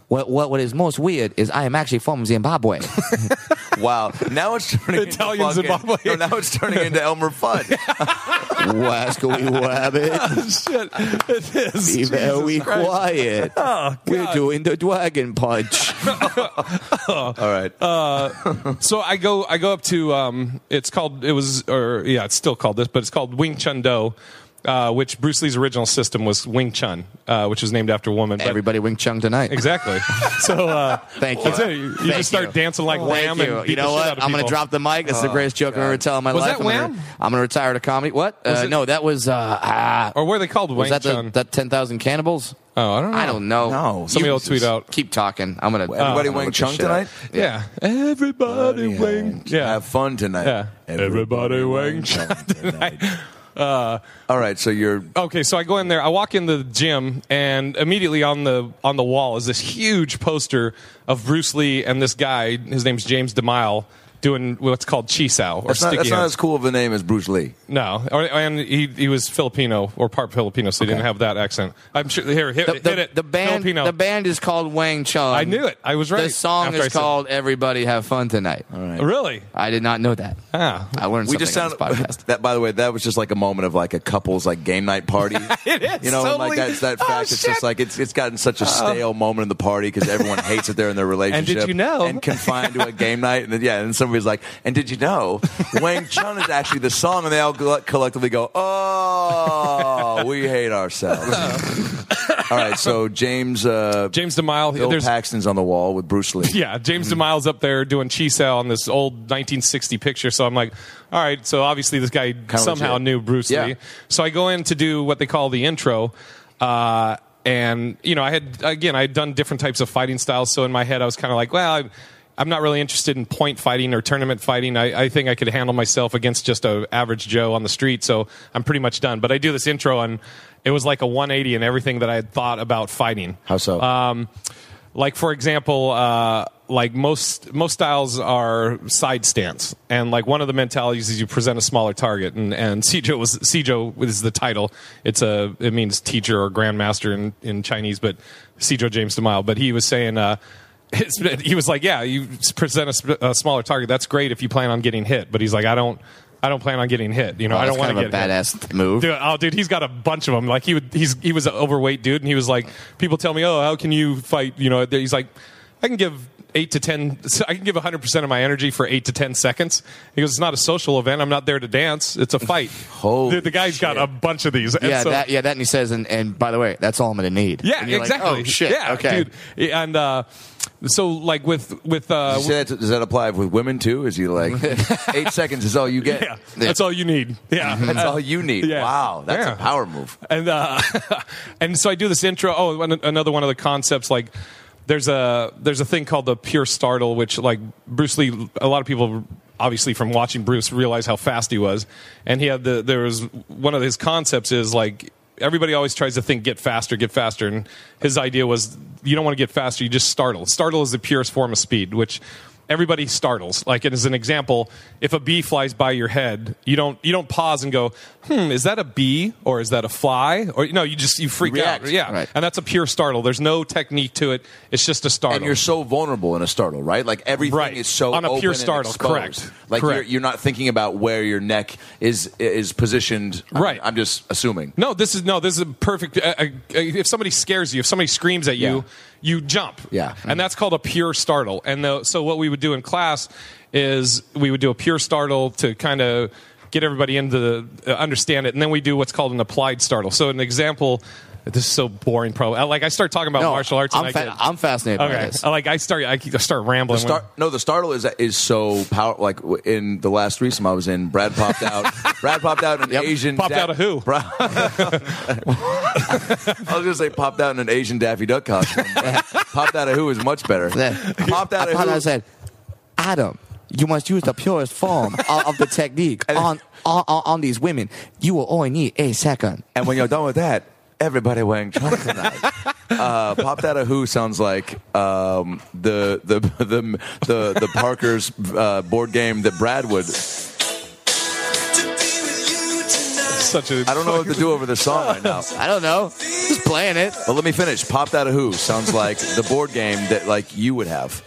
what, what, what is most weird is I am actually from Zimbabwe. Wow. Now it's turning Italian into fucking- Zimbabwe. No, now it's turning into Elmer Fudd. Wascally Wabbit. Shit, it is. Be very Jesus Christ. quiet. Oh, We're God. doing the dragon punch. All right. So I go, I go up to. Um, it's called. It was, or yeah, it's still called this, but it's called Wing Chun Do, uh, which Bruce Lee's original system was Wing Chun, uh, which was named after a woman. But Everybody Wing Chun tonight. exactly. So uh, Thank you. that's it. You, you Thank just start you. dancing like Thank Wham you. and beat You know the shit out what? of I'm going to people. drop the mic. That's the greatest joke I've ever tell in my Was life. that I'm gonna- Wham? I'm going to retire to comedy. What? Uh, it- no, that was. Uh, ah, Or were they called was Wing that the, Chun? that ten thousand Cannibals? Oh, I don't know. I don't know. No. Somebody You will tweet out. Keep talking. I'm going to. Everybody I'm gonna Wing look this Chun shit tonight? up. Yeah. Everybody Yeah. Wing. Yeah. Have fun tonight. Yeah. Everybody Wing Chun tonight. All right, so you're Okay, so I go in there. I walk in the gym, and immediately on the on the wall is this huge poster of Bruce Lee and this guy. His name's James DeMille, doing what's called Chisao or that's not, sticky that's not hands. as cool of a name as Bruce Lee. No, or, and he he was Filipino or part Filipino, so he didn't have that accent. I'm sure. Here, hit, The, hit the, it. the band, Filipino. the band is called Wang Chun. I knew it. I was right. The song after I is said- called "Everybody Have Fun Tonight." Really? I did not know that. Ah. I learned We something just on sound this podcast. that. By the way, that was just like a moment of like a couple's like game night party. It is. You know, and, like totally. that's that Oh, fact. It's shit. just like it's it's gotten such a stale moment in the party because everyone hates it there in their relationship. you know? And confined to a game night, and then, yeah, and somebody's like, and did you know, Wang Chun is actually the song, and they all go- collectively go, oh, we hate ourselves. All right, so James uh, James DeMille. Bill There's Paxton's on the wall with Bruce Lee. Yeah, James DeMille's up there doing Chisao on this old nineteen sixty picture. So I'm like, all right, so obviously this guy somehow legit. knew Bruce Yeah. Lee. So I go in to do what they call the intro. Uh, and, you know, I had, again, I had done different types of fighting styles. So in my head, I was kind of like, well, I, I'm not really interested in point fighting or tournament fighting. I, I think I could handle myself against just a average Joe on the street. So I'm pretty much done. But I do this intro, and it was like a one eighty in everything that I had thought about fighting. How so? Um, like for example, uh, like most most styles are side stance, and like one of the mentalities is you present a smaller target. And and Sijo was Sijo is the title. It's a it means teacher or grandmaster in, in Chinese, but Sijo James DeMille. But he was saying. Uh, it's, he was like, yeah, you present a, sp- a smaller target. That's great if you plan on getting hit. But he's like, I don't. I don't plan on getting hit. You know, Oh, I that's don't want kind to of get a hit. badass move. Dude, oh, dude, he's got a bunch of them. Like he would, he's he was an overweight dude, and he was like, people tell me, oh, how can you fight? You know, he's like, I can give eight to ten, I can give a hundred percent of my energy for eight to ten seconds. He goes, it's not a social event. I'm not there to dance. It's a fight. Holy the, the guy's got a bunch of these. And Yeah, so- that, yeah, that, and he says, and, and by the way, that's all I'm going to need. yeah, And you're like, exactly. oh shit! Yeah, okay, dude. And uh, so, like with with uh, You say that- does that apply with women too? Is he like eight seconds is all you get? yeah, that's all you need. Yeah, That's all you need. Yeah. Wow, that's Yeah. a power move. and uh, and so I do this intro. Oh, an- another one of the concepts, like there's a there's a thing called the pure startle, which like Bruce Lee. A lot of people, obviously from watching Bruce, realize how fast he was, and he had the there was one of his concepts is like. Everybody always tries to think, get faster, get faster. And his idea was, you don't want to get faster, you just startle. Startle is the purest form of speed, which everybody startles. Like, as an example, if a bee flies by your head, you don't you don't pause and go, hmm, is that a bee or is that a fly? Or no, you just you freak react. out. Yeah, Right. and that's a pure startle. There's no technique to it. It's just a startle. And you're so vulnerable in a startle, right? Like everything Right. is so On a open pure and startle, exposed. correct. Like Correct. You're, you're not thinking about where your neck is is positioned. I'm- Right. I'm just assuming. No, this is no. This is a perfect. Uh, uh, if somebody scares you, if somebody screams at you, Yeah. you jump. Yeah. and that's called a pure startle. And the, so what we would do in class is we would do a pure startle to kind of get everybody into the, uh, understand it, and then we do what's called an applied startle. So an example. This is so boring, probably. I- Like I start talking about No, martial arts. I'm, and I fa- get, I'm fascinated by okay. this. I Like I start, I start rambling. The star- no, the startle is is so power. Like w- in the last threesome I was in, Brad popped out. Brad popped out an Yep. Asian. Popped out of who? Bra- I was gonna say popped out in an Asian Daffy Duck costume. Popped out of who is much better. Popped out I of thought who. I said, Adam, you must use the purest form of, of the technique on, on on on these women. You will only need a second. And when you're done with that, everybody wearing Chun tonight. Uh, popped out of who sounds like um, the, the the the the Parker's uh, board game that Brad would. Such a. I don't know what to do over the song right now. I don't know. Just playing it. But let me finish. Popped Out of Who sounds like the board game that like you would have.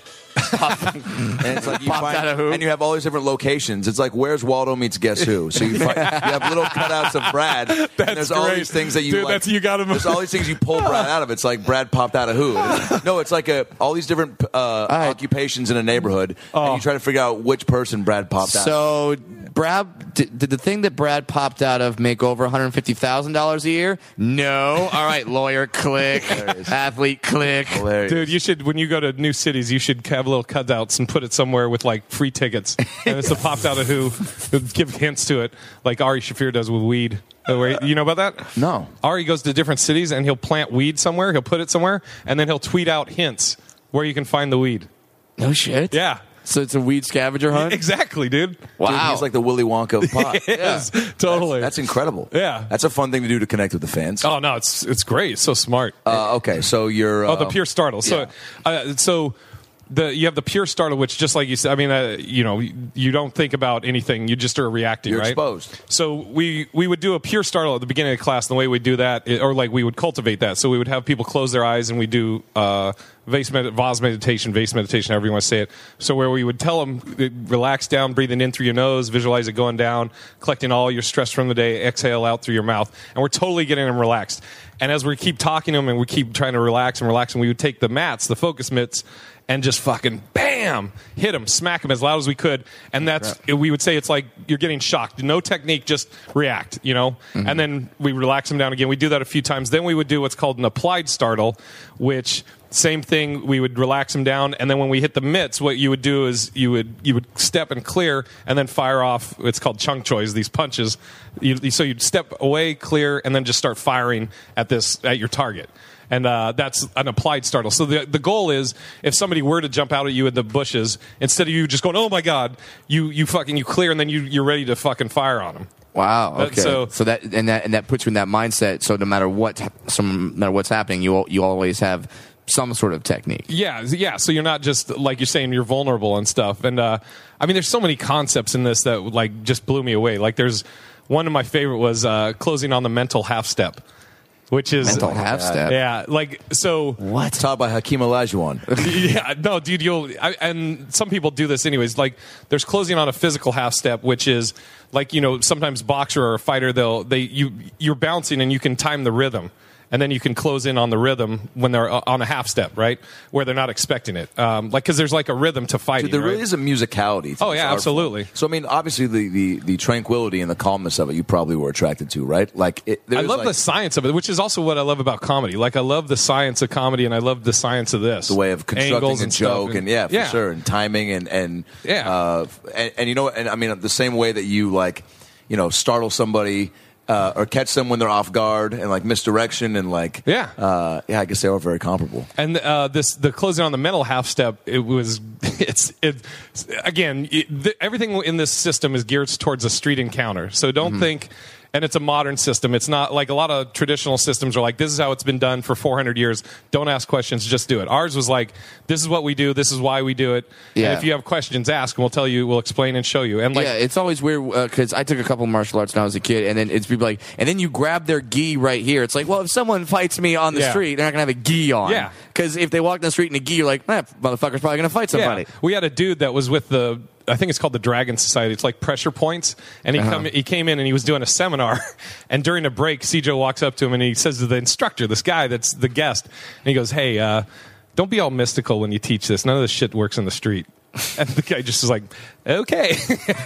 And it's like you Popped find, Outta Who? and you have all these different locations. It's like Where's Waldo meets Guess Who. So you, find, you have little cutouts of Brad. and there's all great. these things that you Dude, like. that's- you got 'em. There's all these things you pull Brad out of. It's like Brad popped out of Who. No, it's like a, all these different uh, right. occupations in a neighborhood, Oh. and you try to figure out which person Brad popped out. So, Brad, did, did the thing that Brad popped out of make over one hundred fifty thousand dollars a year? No. All right, lawyer, click. Athlete, click. Hilarious. Dude, you should, when you go to new cities, you should have little cutouts and put it somewhere with like free tickets. And it's the popped out of who, give hints to it, like Ari Shaffir does with weed. Uh, where- You know about that? No. Ari goes to different cities and he'll plant weed somewhere, he'll put it somewhere, and then he'll tweet out hints where you can find the weed. No shit. Yeah. So it's a weed scavenger hunt? Exactly, dude. Wow. Dude, he's like the Willy Wonka of pot. Yes, totally. That's incredible. Yeah. That's a fun thing to do to connect with the fans. Oh no, it's it's great. It's so smart. Uh, okay, so you're. Uh, Oh, the pure startle. So, uh, so the you have the pure startle, which just like you said, I mean, uh, you know, you don't think about anything. You just are reacting. You're right? exposed. So we we would do a pure startle at the beginning of class. And the way we do that, i- or like we would cultivate that. So we would have people close their eyes and we do uh, vase med- vase meditation, vase meditation, however you want to say it. So where we would tell them, relax down, breathing in through your nose, visualize it going down, collecting all your stress from the day, exhale out through your mouth, and we're totally getting them relaxed. And as we keep talking to them and we keep trying to relax and relax, and we would take the mats, the focus mitts, and just fucking bam, hit them, smack them as loud as we could. And that's, we would say it's like you're getting shocked. No technique, just react, you know? Mm-hmm. And then we relax them down again. We do that a few times. Then we would do what's called an applied startle, which same thing, we would relax them down. And then when we hit the mitts, what you would do is you would you would step and clear and then fire off, it's called chunk choys, these punches. You, so you'd step away, clear, and then just start firing at this at your target. And uh, that's an applied startle. So the the goal is, if somebody were to jump out at you in the bushes, instead of you just going, "Oh my god," you you fucking you clear, and then you you're ready to fucking fire on them. Wow. But Okay. so- So, that and that and that puts you in that mindset. So no matter what, so no matter what's happening, you al- you always have some sort of technique. Yeah, yeah. So you're not just like you're saying you're vulnerable and stuff. And uh, I mean, there's so many concepts in this that like just blew me away. Like there's one of my favorite was uh, closing on the mental half step, which is Mental half step. Yeah, like so. What? taught by Hakeem Olajuwon. Yeah, no, dude, you'll I, and some people do this anyways. Like, there's closing on a physical half step, which is like, you know, sometimes boxer or a fighter, they'll they you you're bouncing and you can time the rhythm, and then you can close in on the rhythm when they're uh, on a half step, right, where they're not expecting it. Um, like, because there's like a rhythm to fighting. Dude, there right? really is a musicality to Oh, this yeah, art absolutely. form. So I mean, obviously the, the, the tranquility and the calmness of it, you probably were attracted to, right? Like it, I there's love like the science of it, which is also what I love about comedy. Like, I love the science of comedy, and I love the science of this. the way of constructing Angles a and stuff, joke, and, yeah, for yeah. sure, and timing, and and Yeah. uh, and, and you know, and I mean, the same way that you like, you know, startle somebody. Uh, or catch them when they're off guard and like misdirection and like Yeah. uh, yeah I guess they are very comparable. And uh, this the closing on the mental half step. It was it's it again. It, the, everything in this system is geared towards a street encounter. So don't Mm-hmm. think. And it's a modern system. It's not like a lot of traditional systems are like, this is how it's been done for four hundred years. Don't ask questions, just do it. Ours was like, this is what we do. This is why we do it. Yeah. And if you have questions, ask, and we'll tell you, we'll explain and show you. And like, Yeah, it's always weird because I took a couple martial arts when I was a kid, and then it's people like, and then you grab their gi right here. It's like, well, if someone fights me on the Yeah. street, they're not gonna have a gi on. Yeah. Because if they walk down the street in a gi, you're like, that motherfucker's probably gonna fight somebody. Yeah. We had a dude that was with the, I think it's called the Dragon Society. It's like pressure points. And he, Uh-huh. come, he came in and he was doing a seminar. And during a break, Cjo walks up to him and he says to the instructor, this guy that's the guest, and he goes, hey, uh, don't be all mystical when you teach this. None of this shit works in the street. And the guy just was like, okay.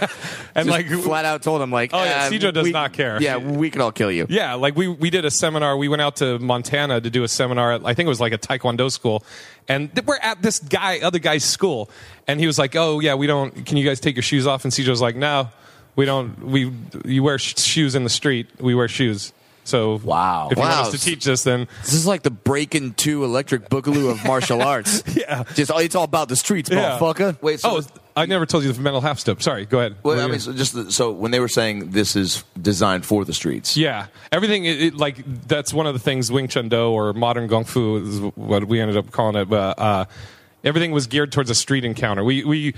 and Just like, flat out told him like, Oh, yeah, uh, Cjo does we- not care. Yeah, we could all kill you. yeah, like we, we did a seminar. We went out to Montana to do a seminar at, I think it was like a Taekwondo school. And th- we're at this guy, other guy's school. And he was like, oh, yeah, we don't, can you guys take your shoes off? And Cjo was like, no, we don't, we, you wear sh- shoes in the street. We wear shoes. So Wow. if you Wow. want us to teach this, then This is like the Breaking Two Electric Boogaloo of martial arts. Yeah. Just it's all about the streets, Yeah. motherfucker. Wait, so oh, I never told you the mental half step. Sorry, go ahead. well, What I were mean, you- so just the, so when they were saying this is designed for the streets, Yeah, everything it, it, like that's one of the things Wing Chun Do or modern Kung Fu is what we ended up calling it. But uh, everything was geared towards a street encounter. We we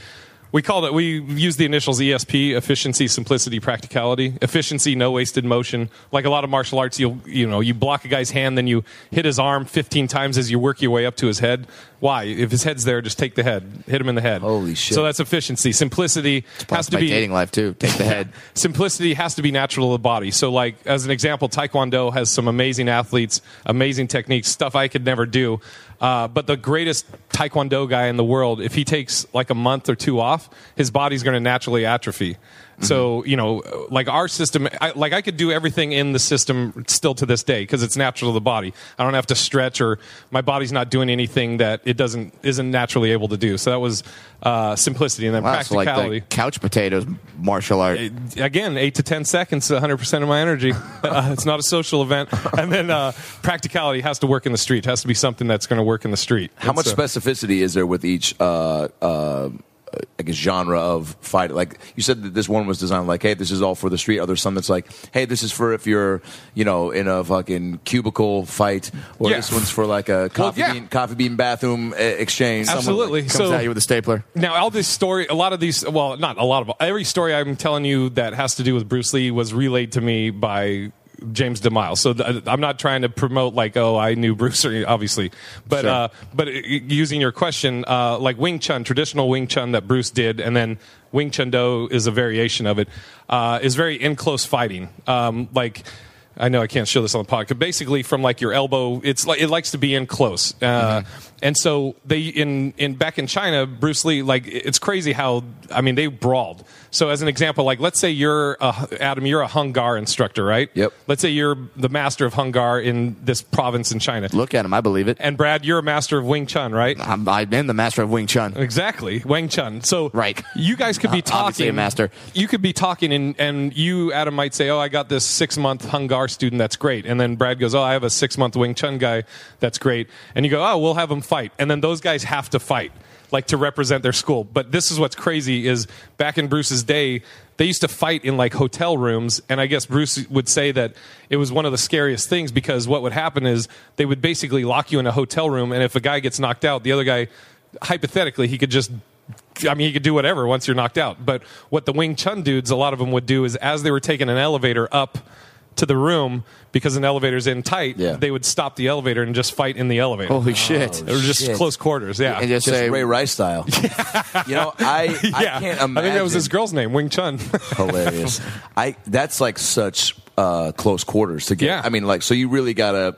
We called it, we used the initials E S P, efficiency, simplicity, practicality. Efficiency, no wasted motion. Like a lot of martial arts, you'll, you know, you block a guy's hand, then you hit his arm fifteen times as you work your way up to his head. Why? If his head's there, just take the head. Hit him in the head. Holy shit. So that's efficiency. Simplicity has to my be... dating life, too. Take the head. Simplicity has to be natural to the body. So, like, as an example, Taekwondo has some amazing athletes, amazing techniques, stuff I could never do. Uh, but the greatest Taekwondo guy in the world, if he takes like a month or two off, his body's going to naturally atrophy. Mm-hmm. So, you know, like our system, I, like I could do everything in the system still to this day because it's natural to the body. I don't have to stretch, or my body's not doing anything that it doesn't isn't naturally able to do. So that was uh, simplicity, and then Wow, so practicality. like the couch potatoes martial art. Again, eight to ten seconds, one hundred percent of my energy. Uh, it's not a social event. And then uh, practicality has to work in the street. It has to be something that's going to work in the street. How much so, specificity is there with each, uh, uh, I guess, genre of fight? Like you said that this one was designed like, hey, this is all for the street. Are there some that's like, hey, this is for if you're, you know, in a fucking cubicle fight, or Yeah. this one's for like a coffee yeah. bean, coffee bean bathroom uh, exchange. Absolutely. Comes So at you with a stapler. now, all this story, a lot of these, well, not a lot of, every story I'm telling you that has to do with Bruce Lee was relayed to me by James DeMille. So th- I'm not trying to promote like, oh, I knew Bruce, or, obviously, but Sure. uh, but uh, using your question, uh, like Wing Chun, traditional Wing Chun that Bruce did, and then Wing Chun Do is a variation of it, uh, is very in close fighting, um, like. I know I can't show this on the podcast. Basically, from like your elbow, it's like it likes to be in close, uh, mm-hmm. and so they in in back in China, Bruce Lee, like it's crazy how I mean they brawled. So as an example, like let's say you're a, Adam, you're a Hung Gar instructor, right? Yep. Let's say you're the master of Hung Gar in this province in China, Look at him. I believe it. and Brad, you're a master of Wing Chun, right? I'm, I've been the master of Wing Chun. Exactly, Wing Chun. So Right. you guys could be talking. Obviously a master. You could be talking, and, and you, Adam, might say, "Oh, I got this six month Hung Gar student. That's great." And then Brad goes, "Oh, I have a six month Wing Chun guy. That's great." And you go, "Oh, we'll have them fight." And then those guys have to fight, like to represent their school. But this is what's crazy: is back in Bruce's day, they used to fight in like hotel rooms, and I guess Bruce would say that it was one of the scariest things because what would happen is they would basically lock you in a hotel room, and if a guy gets knocked out, the other guy, hypothetically, he could just, I mean, he could do whatever once you're knocked out. But what the Wing Chun dudes, a lot of them would do is as they were taking an elevator up to the room, because an elevator's in tight, Yeah. they would stop the elevator and just fight in the elevator. Holy shit. It was just shit. close quarters, yeah. And just Just say, Ray Rice style. You know, I I yeah. can't imagine. I think that was his girl's name, Wing Chun. Hilarious. I that's like such uh, close quarters to get. Yeah. I mean, like, so you really gotta.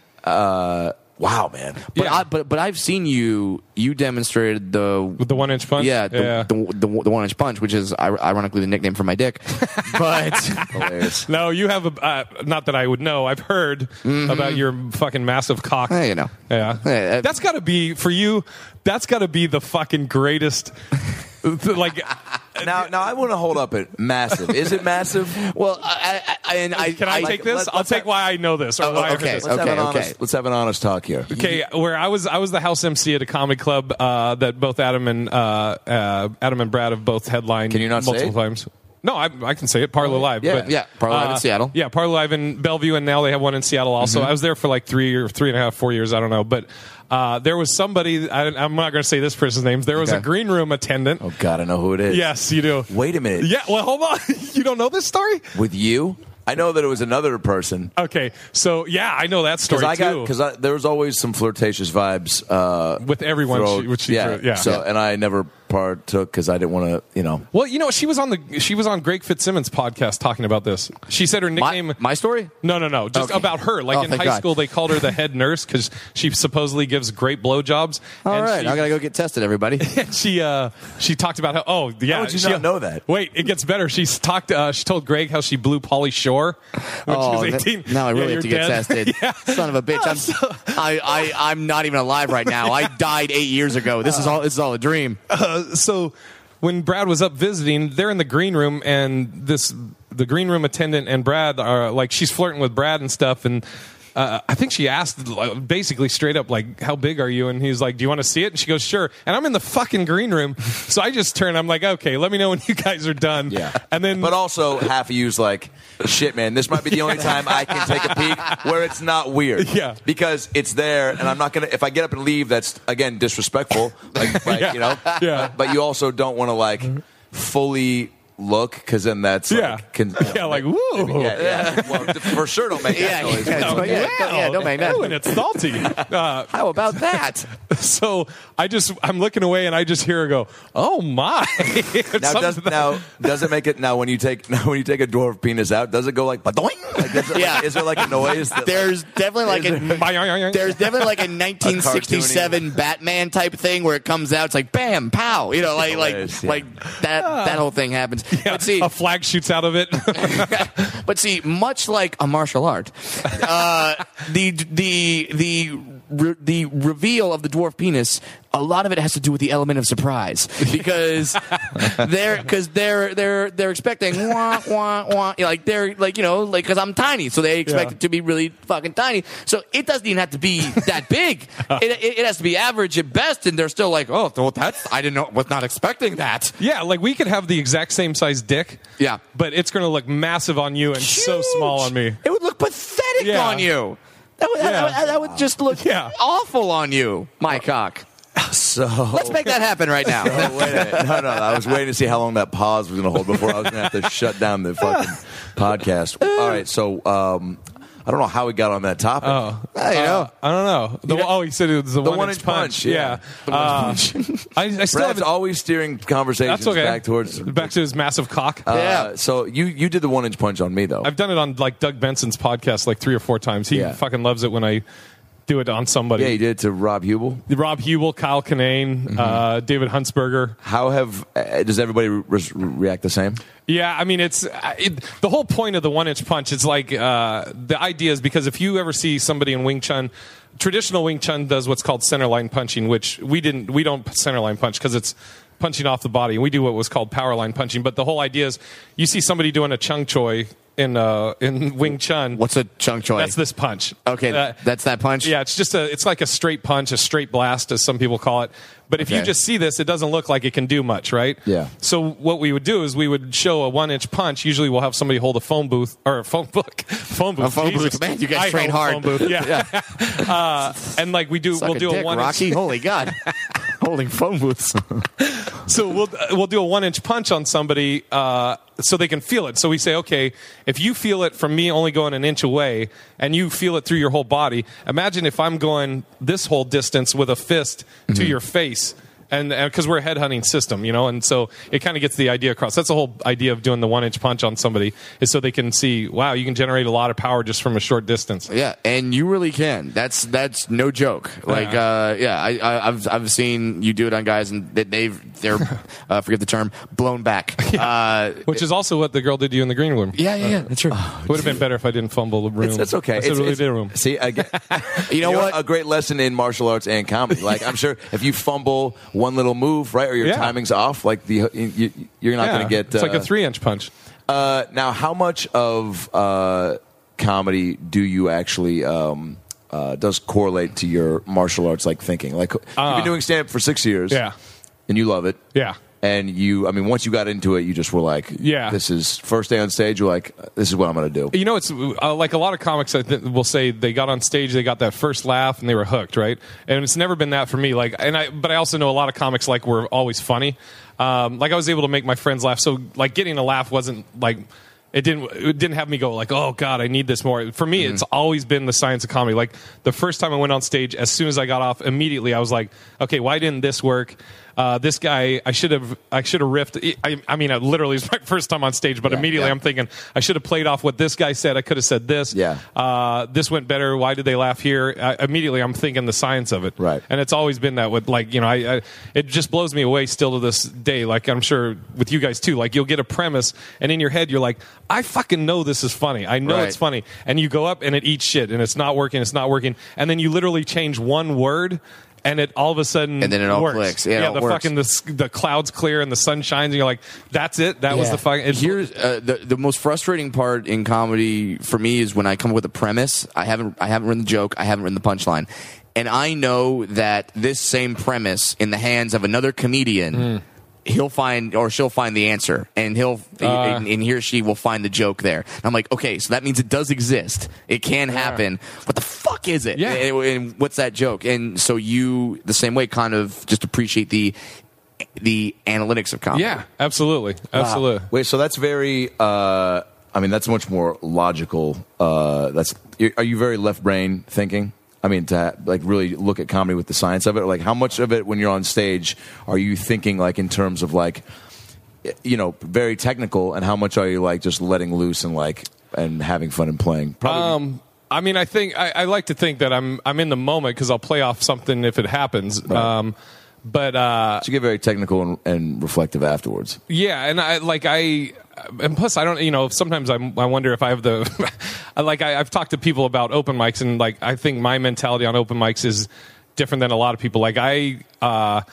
Uh, wow, man. but, Yeah. I, but but I've seen you. You demonstrated the With the one inch punch? Yeah, the, Yeah. The, the, the one inch punch, which is ir- ironically the nickname for my dick. But Hilarious. No, you have a. Uh, not that I would know. I've heard about your fucking massive cock. Hey, you know. Yeah, Hey, uh, that's got to be for you. That's got to be the fucking greatest. Like, Now, now I want to hold up it. Massive. Is it massive? well, I, I, I, and I can I, I- take this? let- I'll let's take have- why I know this. Or Oh, why I heard okay. this. Let's have an okay. honest. Let's have an honest talk here. Okay, where I was, I was the house M C at a comedy club uh, that both Adam and uh, uh, Adam and Brad have both headlined. Can you not say multiple it? times? No, I, I can say it. Parlor Live. yeah. but, Yeah, Parlor Live in uh, Seattle. Yeah, Parlor Live in Bellevue, and now they have one in Seattle also. Mm-hmm. I was there for like three or three and a half, four years. I don't know, but uh, there was somebody. I, I'm not going to say this person's name. There was Okay. a green room attendant. Oh God, I know who it is. Yes, you do. Wait a minute. Yeah. Well, hold on. You don't know this story? With you, I know that it was another person. Okay. So yeah, I know that story Because I got too. because there was always some flirtatious vibes uh, With everyone, throw- she, which she yeah, threw- yeah. So and I never partook because I didn't want to, you know. Well, you know, she was on the she was on Greg Fitzsimmons' podcast talking about this. She said her nickname. my, my story. no, no, no. Just Okay. about her. Like Oh, in thank high God. school, they called her the head nurse because she supposedly gives great blowjobs. All and right, she, I gotta go get tested, everybody. she uh, she talked about how. Oh, yeah. How would you she, not know that? Wait, it gets better. She's talked. Uh, she told Greg how she blew Pauly Shore when Oh, she was that- eighteen. now I really Yeah, have to you're get dead. tested. Yeah. Son of a bitch! I'm, I, I, I'm not even alive right now. I died eight years ago. This is all. This is all a dream. So when Brad was up visiting, they're in the green room, and this the green room attendant and Brad are like, she's flirting with Brad and stuff, and uh, I think she asked like, basically straight up, like, how big are you? And he's like, do you want to see it? And she goes, sure. And I'm in the fucking green room. So I just turn. I'm like, okay, let me know when you guys are done. Yeah. And then, but also half of you's like, shit, man, this might be the only time I can take a peek where it's not weird. Yeah. Because it's there, and I'm not going to, if I get up and leave, that's, again, disrespectful. Like, like Yeah. you know? Yeah. But, but you also don't want to, like, fully look, because then that's Yeah. like, can, you know, yeah, like, woo. yeah, yeah. Well, for sure, don't make that Yeah, noise. yeah, Don't- yeah, don't- yeah, don't make that. Ooh, and it's salty. Uh, How about that? so I just, I'm looking away and I just hear her go, oh my. Now does, now, does it make it, now when you take, now when you take a dwarf penis out, does it go like, badoing? Like, is, it Yeah. like, is there like a noise? That, There's definitely like a there's definitely like a nineteen sixty-seven Batman type thing where it comes out. It's like bam, pow. You know, like like Hilarious, yeah. like that that whole thing happens. Yeah, But see, a flag shoots out of it. but see, much like a martial art, uh, the the the re- the reveal of the dwarf penis, a lot of it has to do with the element of surprise because they're because they're they're they're expecting wah wah wah like they're like you know like because I'm tiny, so they expect Yeah. it to be really fucking tiny. So it doesn't even have to be that big. it, it it has to be average at best, and they're still like, oh, well, that's I didn't know, was not expecting that. Yeah, like we could have the exact same size dick. Yeah. But it's going to look massive on you and so Huge. small on me. It would look pathetic Yeah. on you. That would, that, Yeah. would- that would just look Yeah. awful on you, my cock. So Let's make that happen right now. Oh, wait a minute. No, no, I was waiting to see how long that pause was going to hold before I was going to have to shut down the fucking podcast. All right, so um, I don't know how we got on that topic. Oh, Hey, you know. I don't know. The, know- oh, he said it was the, The one, one inch inch punch. punch, Yeah. yeah. Uh, I, I still Brad's haven't. always steering conversations That's okay. back towards back to his massive cock. Uh, Yeah. So you you did the one inch punch on me though. I've done it on like Doug Benson's podcast like three or four times. He Yeah. fucking loves it when I do it on somebody. yeah, you did it to Rob Hubel. Rob Hubel, Kyle Kinane, Mm-hmm. uh, David Huntsberger. How have uh, does everybody re- react the same? Yeah, I mean, it's uh, it, the whole point of the one inch punch. It's like uh, the idea is because if you ever see somebody in Wing Chun, traditional Wing Chun does what's called center line punching, which we didn't. We don't center line punch because it's punching off the body, and we do what was called power line punching. But the whole idea is you see somebody doing a Chung Choi in uh, in Wing Chun. What's a chung choi? That's this punch. Okay, Uh, that's that punch? Yeah, it's just a it's like a straight punch, a straight blast, as some people call it. But if you Okay. just see this, it doesn't look like it can do much, right? Yeah. So what we would do is we would show a one inch punch. Usually we'll have somebody hold a phone booth or a phone book, phone booth. A phone Jesus. booth. Man, you guys I train held a hard. Phone booth. Yeah. uh, and like we do, Suck we'll a do dick, a one Rocky. inch. Holy God. Holding phone booths. So we'll we'll do a one inch punch on somebody uh, so they can feel it. So we say, okay, if you feel it from me only going an inch away, and you feel it through your whole body, imagine if I'm going this whole distance with a fist to your face. And because we're a headhunting system, you know, and so it kind of gets the idea across. That's the whole idea of doing the one inch punch on somebody is so they can see, wow, you can generate a lot of power just from a short distance. Yeah, and you really can. That's that's no joke. Like, uh, yeah, I, I, I've I've seen you do it on guys, and they- they've they're uh, forget the term blown back. Uh, Which is also what the girl did to you in the green room. yeah, yeah, yeah, that's true. It would have been better if I didn't fumble the room. It's, it's okay. I said It's, really it's, did room. See, I get, You know what? A great lesson in martial arts and comedy. Like I'm sure if you fumble one little move, right, or your Yeah. timing's off, like the you, you're not Yeah, going to get. It's like uh, a three inch punch. Uh, now, how much of uh, comedy do you actually um, uh, does correlate to your martial arts like thinking? Like you've been doing stand up for six years, Yeah. and you love it, Yeah. And you, I mean, once you got into it, you just were like, Yeah. this is first day on stage. You're like, this is what I'm going to do. You know, it's uh, like a lot of comics I th- will say they got on stage, they got that first laugh, and they were hooked, right? And it's never been that for me. Like, and I, but I also know a lot of comics like were always funny. Um, like I was able to make my friends laugh, so like getting a laugh wasn't like. It didn't. It didn't have me go like, "Oh God, I need this more." For me, Mm-hmm. it's always been the science of comedy. Like the first time I went on stage, as soon as I got off, immediately I was like, "Okay, why didn't this work?" Uh, this guy, I should have. I should have riffed. I, I mean, it literally was my first time on stage, but Yeah, immediately yeah. I'm thinking I should have played off what this guy said. I could have said this. Yeah. Uh, this went better. Why did they laugh here? Uh, immediately, I'm thinking the science of it. Right. And it's always been that with like you know, I, I it just blows me away still to this day. Like I'm sure with you guys too. Like you'll get a premise, and in your head you're like, I fucking know this is funny. I know Right. it's funny, and you go up and it eats shit, and it's not working. It's not working, and then you literally change one word. and it all of a sudden And then it all works. clicks. Yeah, it yeah all the works. fucking the, s- the clouds clear and the sun shines, and you're like, that's it. That was Yeah. the fucking. It's, Here's uh, the the most frustrating part in comedy for me is when I come up with a premise. I haven't I haven't written the joke. I haven't written the punchline, and I know that this same premise in the hands of another comedian. Mm. He'll find or she'll find the answer, and he'll Uh. and, and he or she will find the joke there. And I'm like, okay, so that means it does exist. It can happen. What the fuck is it? Yeah. And, and what's that joke? And so you, the same way, kind of just appreciate the the analytics of comedy. yeah, absolutely, absolutely. Wait, so that's very. Uh, I mean, that's much more logical. Uh, that's. Are you very left brain thinking? I mean, to like really look at comedy with the science of it. Or like, how much of it when you're on stage are you thinking like in terms of like, you know, very technical, and how much are you like just letting loose and like and having fun and playing? Probably. Um, I mean, I think I, I like to think that I'm I'm in the moment because I'll play off something if it happens. Um, but uh, so you get very technical and, and reflective afterwards. yeah, and I like I. And plus, I don't. You know, sometimes I, I wonder if I have the. I like I, I've talked to people about open mics, and like I think my mentality on open mics is different than a lot of people. Like I, uh,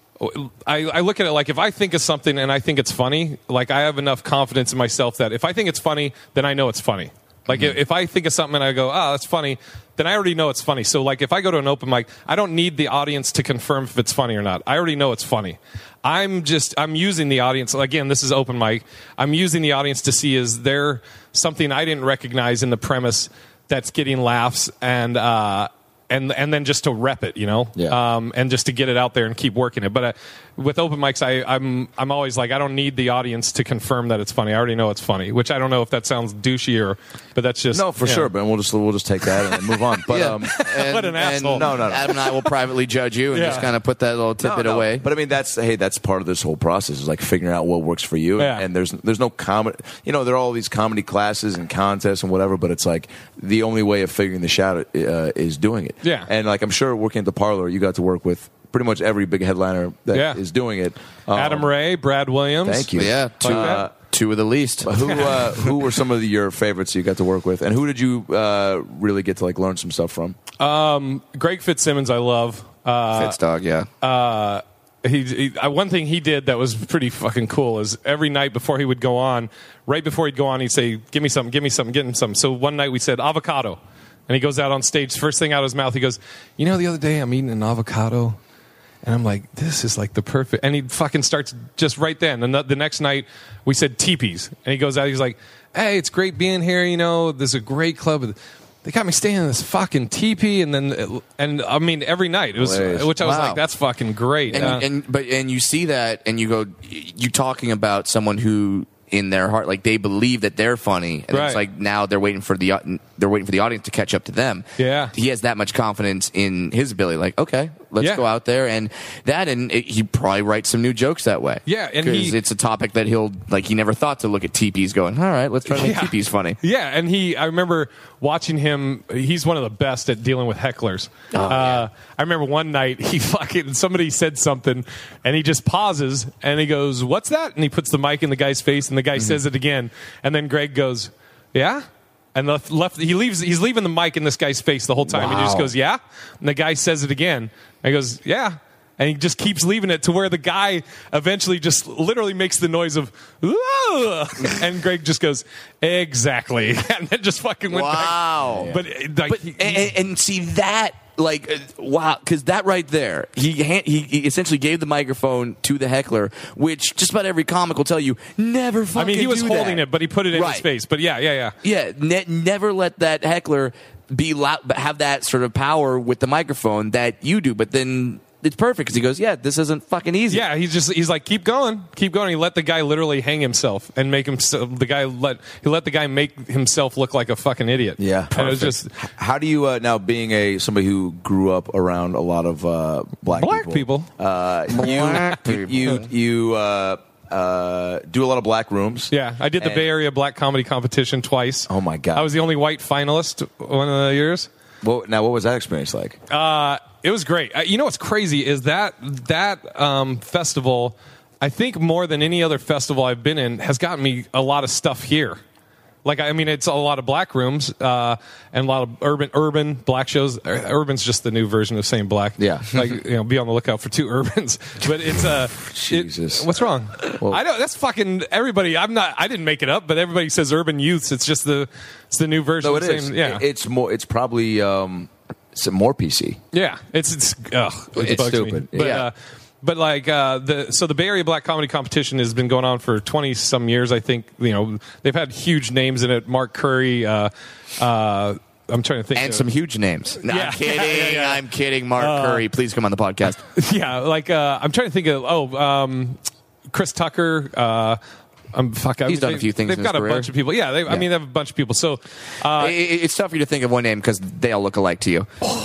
I, I look at it like if I think of something and I think it's funny, like I have enough confidence in myself that if I think it's funny, then I know it's funny. Like Mm-hmm. if I think of something and I go, oh, that's funny, then I already know it's funny. So like if I go to an open mic, I don't need the audience to confirm if it's funny or not. I already know it's funny. I'm just I'm using the audience. Again, this is open mic. I'm using the audience to see is there something I didn't recognize in the premise that's getting laughs and uh, and and then just to rep it, you know, Yeah. um, and just to get it out there and keep working it. But uh, with open mics, I, I'm I'm always like I don't need the audience to confirm that it's funny. I already know it's funny, which I don't know if that sounds douchey or, but that's just No, for yeah. sure, but we'll just we'll just take that and move on. But Yeah. um, And, What an and asshole. No, no, no. Adam and I will privately judge you and Yeah. just kind of put that little tidbit no, no. away. But I mean, that's hey, that's part of this whole process is like figuring out what works for you. Yeah. And there's there's no comedy. You know, there are all these comedy classes and contests and whatever, but it's like the only way of figuring this out uh, is doing it. Yeah. And like I'm sure working at the Parlor, you got to work with pretty much every big headliner that is Yeah. doing it. Um, Adam Ray, Brad Williams. Thank you. yeah, two, Uh, two of the least. who uh, who were some of the, your favorites you got to work with, and who did you uh, really get to like learn some stuff from? Um, Greg Fitzsimmons, I love. Uh, Fitzdog, yeah. uh, he, he uh, one thing he did that was pretty fucking cool is every night before he would go on, right before he'd go on, he'd say, "Give me something, give me something, give him something." So one night we said avocado, and he goes out on stage. First thing out of his mouth, he goes, "You know, the other day I'm eating an avocado." And I'm like, this is like the perfect. And he fucking starts just right then. And the, the next night, we said teepees. And he goes out, he's like, hey, it's great being here. You know, there's a great club. They got me staying in this fucking teepee. And then, and I mean, every night, it was, Hilarious. which I was Wow. like, that's fucking great. And, Uh, and but and you see that, and you go, you talking about someone who, in their heart, like they believe that they're funny, and Right. it's like now they're waiting for the au- they're waiting for the audience to catch up to them. Yeah. he has that much confidence in his ability. Like, okay, let's Yeah. go out there and that, and it, he probably writes some new jokes that way. Yeah, and because he- it's a topic that he'll like. He never thought to look at teepees, going, all right, let's try to make Yeah. teepees funny. Yeah, and he, I remember watching him. He's one of the best at dealing with hecklers. Oh, uh, I remember one night he fucking somebody said something, and he just pauses and he goes, "What's that?" And he puts the mic in the guy's face, and the guy Mm-hmm. says it again, and then Greg goes, "Yeah." And left, left. He leaves. He's leaving the mic in this guy's face the whole time. He just Wow. goes, "Yeah," and the guy says it again. And he goes, "Yeah." And he just keeps leaving it to where the guy eventually just literally makes the noise of, "Ugh," and Greg just goes, exactly. And then just fucking went Wow. back. But, uh, like, But he- and, and see that like uh, wow, because that right there, he, ha- he he essentially gave the microphone to the heckler, which just about every comic will tell you never I fucking. mean, he was do holding that. it, but he put it in his Right. face. But yeah, yeah, yeah. Yeah, ne- never let that heckler be loud, have that sort of power with the microphone that you do. But then it's perfect because he goes, "Yeah, this isn't fucking easy." Yeah, he's just he's like, keep going, keep going. He let the guy literally hang himself and make him the guy let he let the guy make himself look like a fucking idiot. Yeah, and it was just How do you uh, now, being a somebody who grew up around a lot of uh, black Black people. Uh, Black you people. you you uh, uh, do a lot of black rooms. yeah. I did the And- Bay Area Black Comedy Competition twice. Oh, my God. I was the only white finalist one of the years. Well, now, what was that experience like? Uh, it was great. Uh, you know what's crazy is that that um, festival, I think more than any other festival I've been in, has gotten me a lot of stuff here. Like, I mean, it's a lot of black rooms uh, and a lot of urban urban black shows. Urban's just the new version of saying black. Yeah. Like, you know, be on the lookout for two urbans. But it's uh, Jesus. It, what's wrong? Well, I know that's fucking everybody. I'm not. I didn't make it up, but everybody says urban youths. It's just the it's the new version. No, of it the is. same, yeah. It's more. It's probably um, it's more P C. Yeah, it's it's ugh, it It's bugs stupid. Me. But, Yeah. uh, but like uh, the so the Bay Area Black Comedy Competition has been going on for twenty some years. I think you know they've had huge names in it. Mark Curry. Uh, uh, I'm trying to think. And of, some huge names. No, Yeah. I'm kidding. Yeah, yeah. I'm kidding. Mark Curry, please come on the podcast. yeah, like uh, I'm trying to think of oh um, Chris Tucker. Uh, I'm fuck. I He's mean, done a they- few things They've in got his a career. bunch of people. Yeah, they, I Yeah. mean they have a bunch of people. So uh, It- it- it's tough for you to think of one name because they all look alike to you.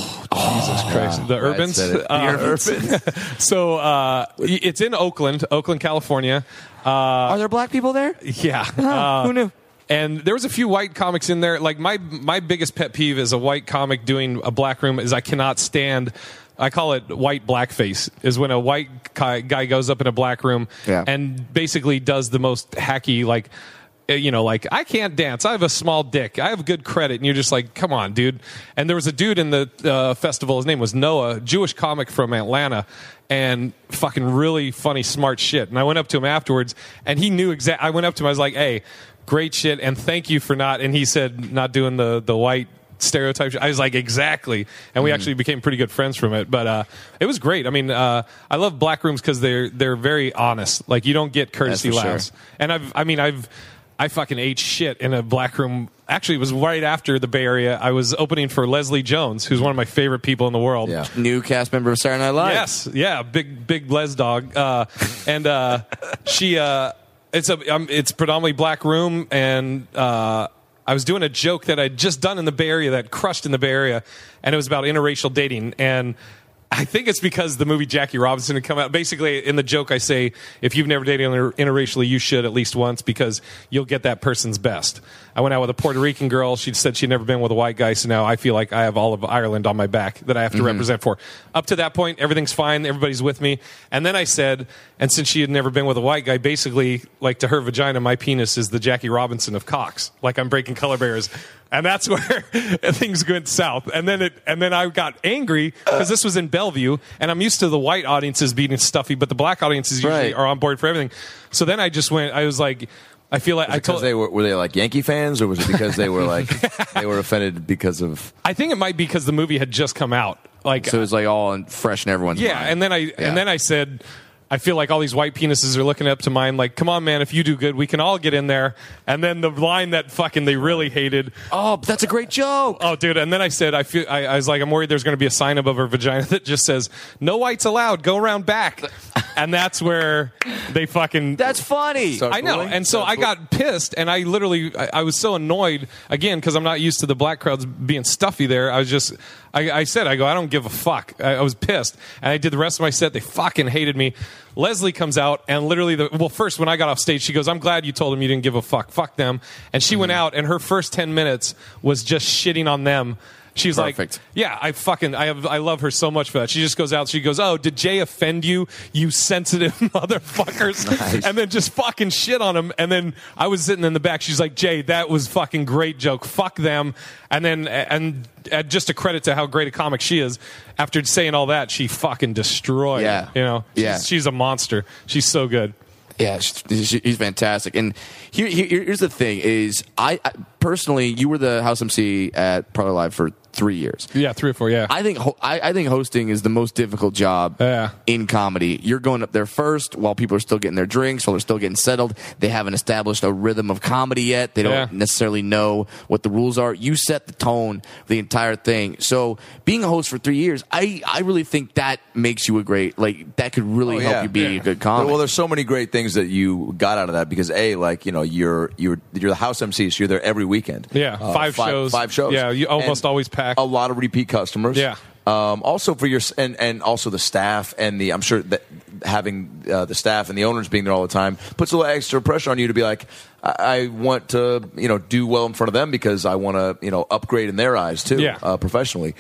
Jesus Christ, the Urbans. said it. Uh, The so uh, it's in Oakland, Oakland, California. Uh, Are there black people there? Yeah. Uh, Who knew? And there was a few white comics in there. Like my my biggest pet peeve as a white comic doing a black room is I cannot stand. I call it white blackface. Is when a white guy guy goes up in a black room Yeah. and basically does the most hacky like. uh, You know, like I can't dance. I have a small dick. I have good credit, and you're just like, come on, dude. And there was a dude in the uh, festival. His name was Noah, Jewish comic from Atlanta, and fucking really funny, smart shit. And I went up to him afterwards, and he knew exactly. I went up to him. I was like, hey, great shit, and thank you for not. And he said, not doing the the white stereotype. I was like, exactly. And we Mm-hmm. actually became pretty good friends from it. But uh, it was great. I mean, uh, I love black rooms because they're they're very honest. Like you don't get courtesy That's for laughs. sure. And I've, I mean, I've, I fucking ate shit in a black room. Actually, it was right after the Bay Area. I was opening for Leslie Jones, who's one of my favorite people in the world. Yeah. New cast member of Saturday Night Live. Yes, yeah, big big Les dog, uh, and uh, she. Uh, it's a um, it's predominantly black room, and uh, I was doing a joke that I'd just done in the Bay Area that crushed in the Bay Area, and it was about interracial dating. And I think it's because the movie Jackie Robinson had come out. Basically, in the joke, I say, if you've never dated inter- interracially, you should at least once because you'll get that person's best. I went out with a Puerto Rican girl. She said she'd never been with a white guy, so now I feel like I have all of Ireland on my back that I have to Mm-hmm. represent for. Up to that point, everything's fine. Everybody's with me. And then I said, and since she had never been with a white guy, basically, like to her vagina, my penis is the Jackie Robinson of cocks. Like I'm breaking color barriers. And that's where things went south. And then it, and then I got angry because this was in Bellevue, and I'm used to the white audiences being stuffy, but the black audiences usually Right. are on board for everything. So then I just went. I was like, I feel like I Because told. they were were they like Yankee fans, or was it because they were like they were offended because of? I think it might be because the movie had just come out. Like So it was like all in- fresh in everyone's yeah, mind. and then I Yeah. and then I said, I feel like all these white penises are looking up to mine. Like, come on, man, if you do good, we can all get in there. And then the line that fucking they really hated. Oh, but that's a great joke. Oh, dude! And then I said, I feel, I, I was like, I'm worried there's going to be a sign above her vagina that just says, "No whites allowed. Go around back." And that's where they fucking. That's funny. So- I know, Fooling? and so I got pissed, and I literally, I, I was so annoyed again because I'm not used to the black crowds being stuffy there. I was just, I, I said, I go, I don't give a fuck. I, I was pissed, and I did the rest of my set. They fucking hated me. Leslie comes out, and literally, the well, first when I got off stage, she goes, "I'm glad you told them you didn't give a fuck. Fuck them." And she went out, and her first ten minutes was just shitting on them. She's Perfect. like, yeah, I fucking, I have, I love her so much for that. She just goes out, she goes, "Oh, did Jay offend you, you sensitive motherfuckers?" Nice. And then just fucking shit on him. And then I was sitting in the back. She's like, "Jay, that was fucking great joke. Fuck them." And then, and, and just a credit to how great a comic she is. After saying all that, she fucking destroyed. Yeah. You know, she's, Yeah. she's a monster. She's so good. Yeah, she- she- he's fantastic. And here, here, here's the thing: is I, I personally, you were the house M C at Parlor Live for three years. Yeah, three or four. Yeah. I think ho- I, I think hosting is the most difficult job Yeah. in comedy. You're going up there first while people are still getting their drinks, while they're still getting settled. They haven't established a rhythm of comedy yet. They don't Yeah. necessarily know what the rules are. You set the tone for the entire thing. So being a host for three years, I, I really think that makes you a great, like, that could really Oh, help yeah. you be Yeah. a good comic. Well, there's so many great things that you got out of that because a like you know you're you're you're the house M C, so you're there every weekend. Yeah, Uh, five shows. Five shows. Yeah, you almost And always pack. a lot of repeat customers. Yeah. Um, also for your and and also the staff and the I'm sure that having uh, the staff and the owners being there all the time puts a little extra pressure on you to be like, I, I want to you know do well in front of them because I want to you know upgrade in their eyes too, Yeah. uh, professionally.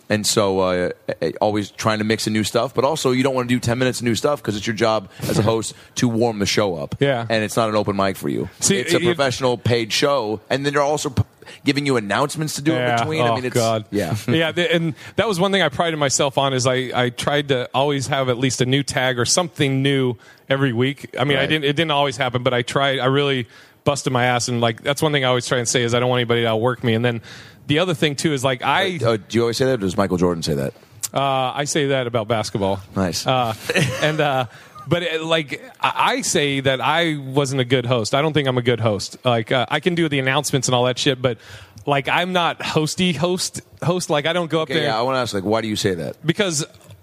And so uh, always trying to mix in new stuff, but also you don't want to do ten minutes of new stuff because it's your job as a host to warm the show up. Yeah. And it's not an open mic for you. See, it's a if- professional paid show, and then they're also p- giving you announcements to do in Yeah. between. Oh, I mean, it's, God. Yeah. yeah, th- and that was one thing I prided myself on is I, I tried to always have at least a new tag or something new every week. I mean, I Right. didn't. It didn't always happen, but I tried. I really busted my ass, and like that's one thing I always try and say is I don't want anybody to outwork me. And then the other thing too is like I Uh, do you always say that, or does Michael Jordan say that? uh, I say that about basketball. Nice. Uh, and uh, but it, like I I say that I wasn't a good host. I don't think I'm a good host. Like uh, I can do the announcements and all that shit, but like I'm not hosty host host. Like I don't go up Okay, there yeah, I want to ask, like, why do you say that? because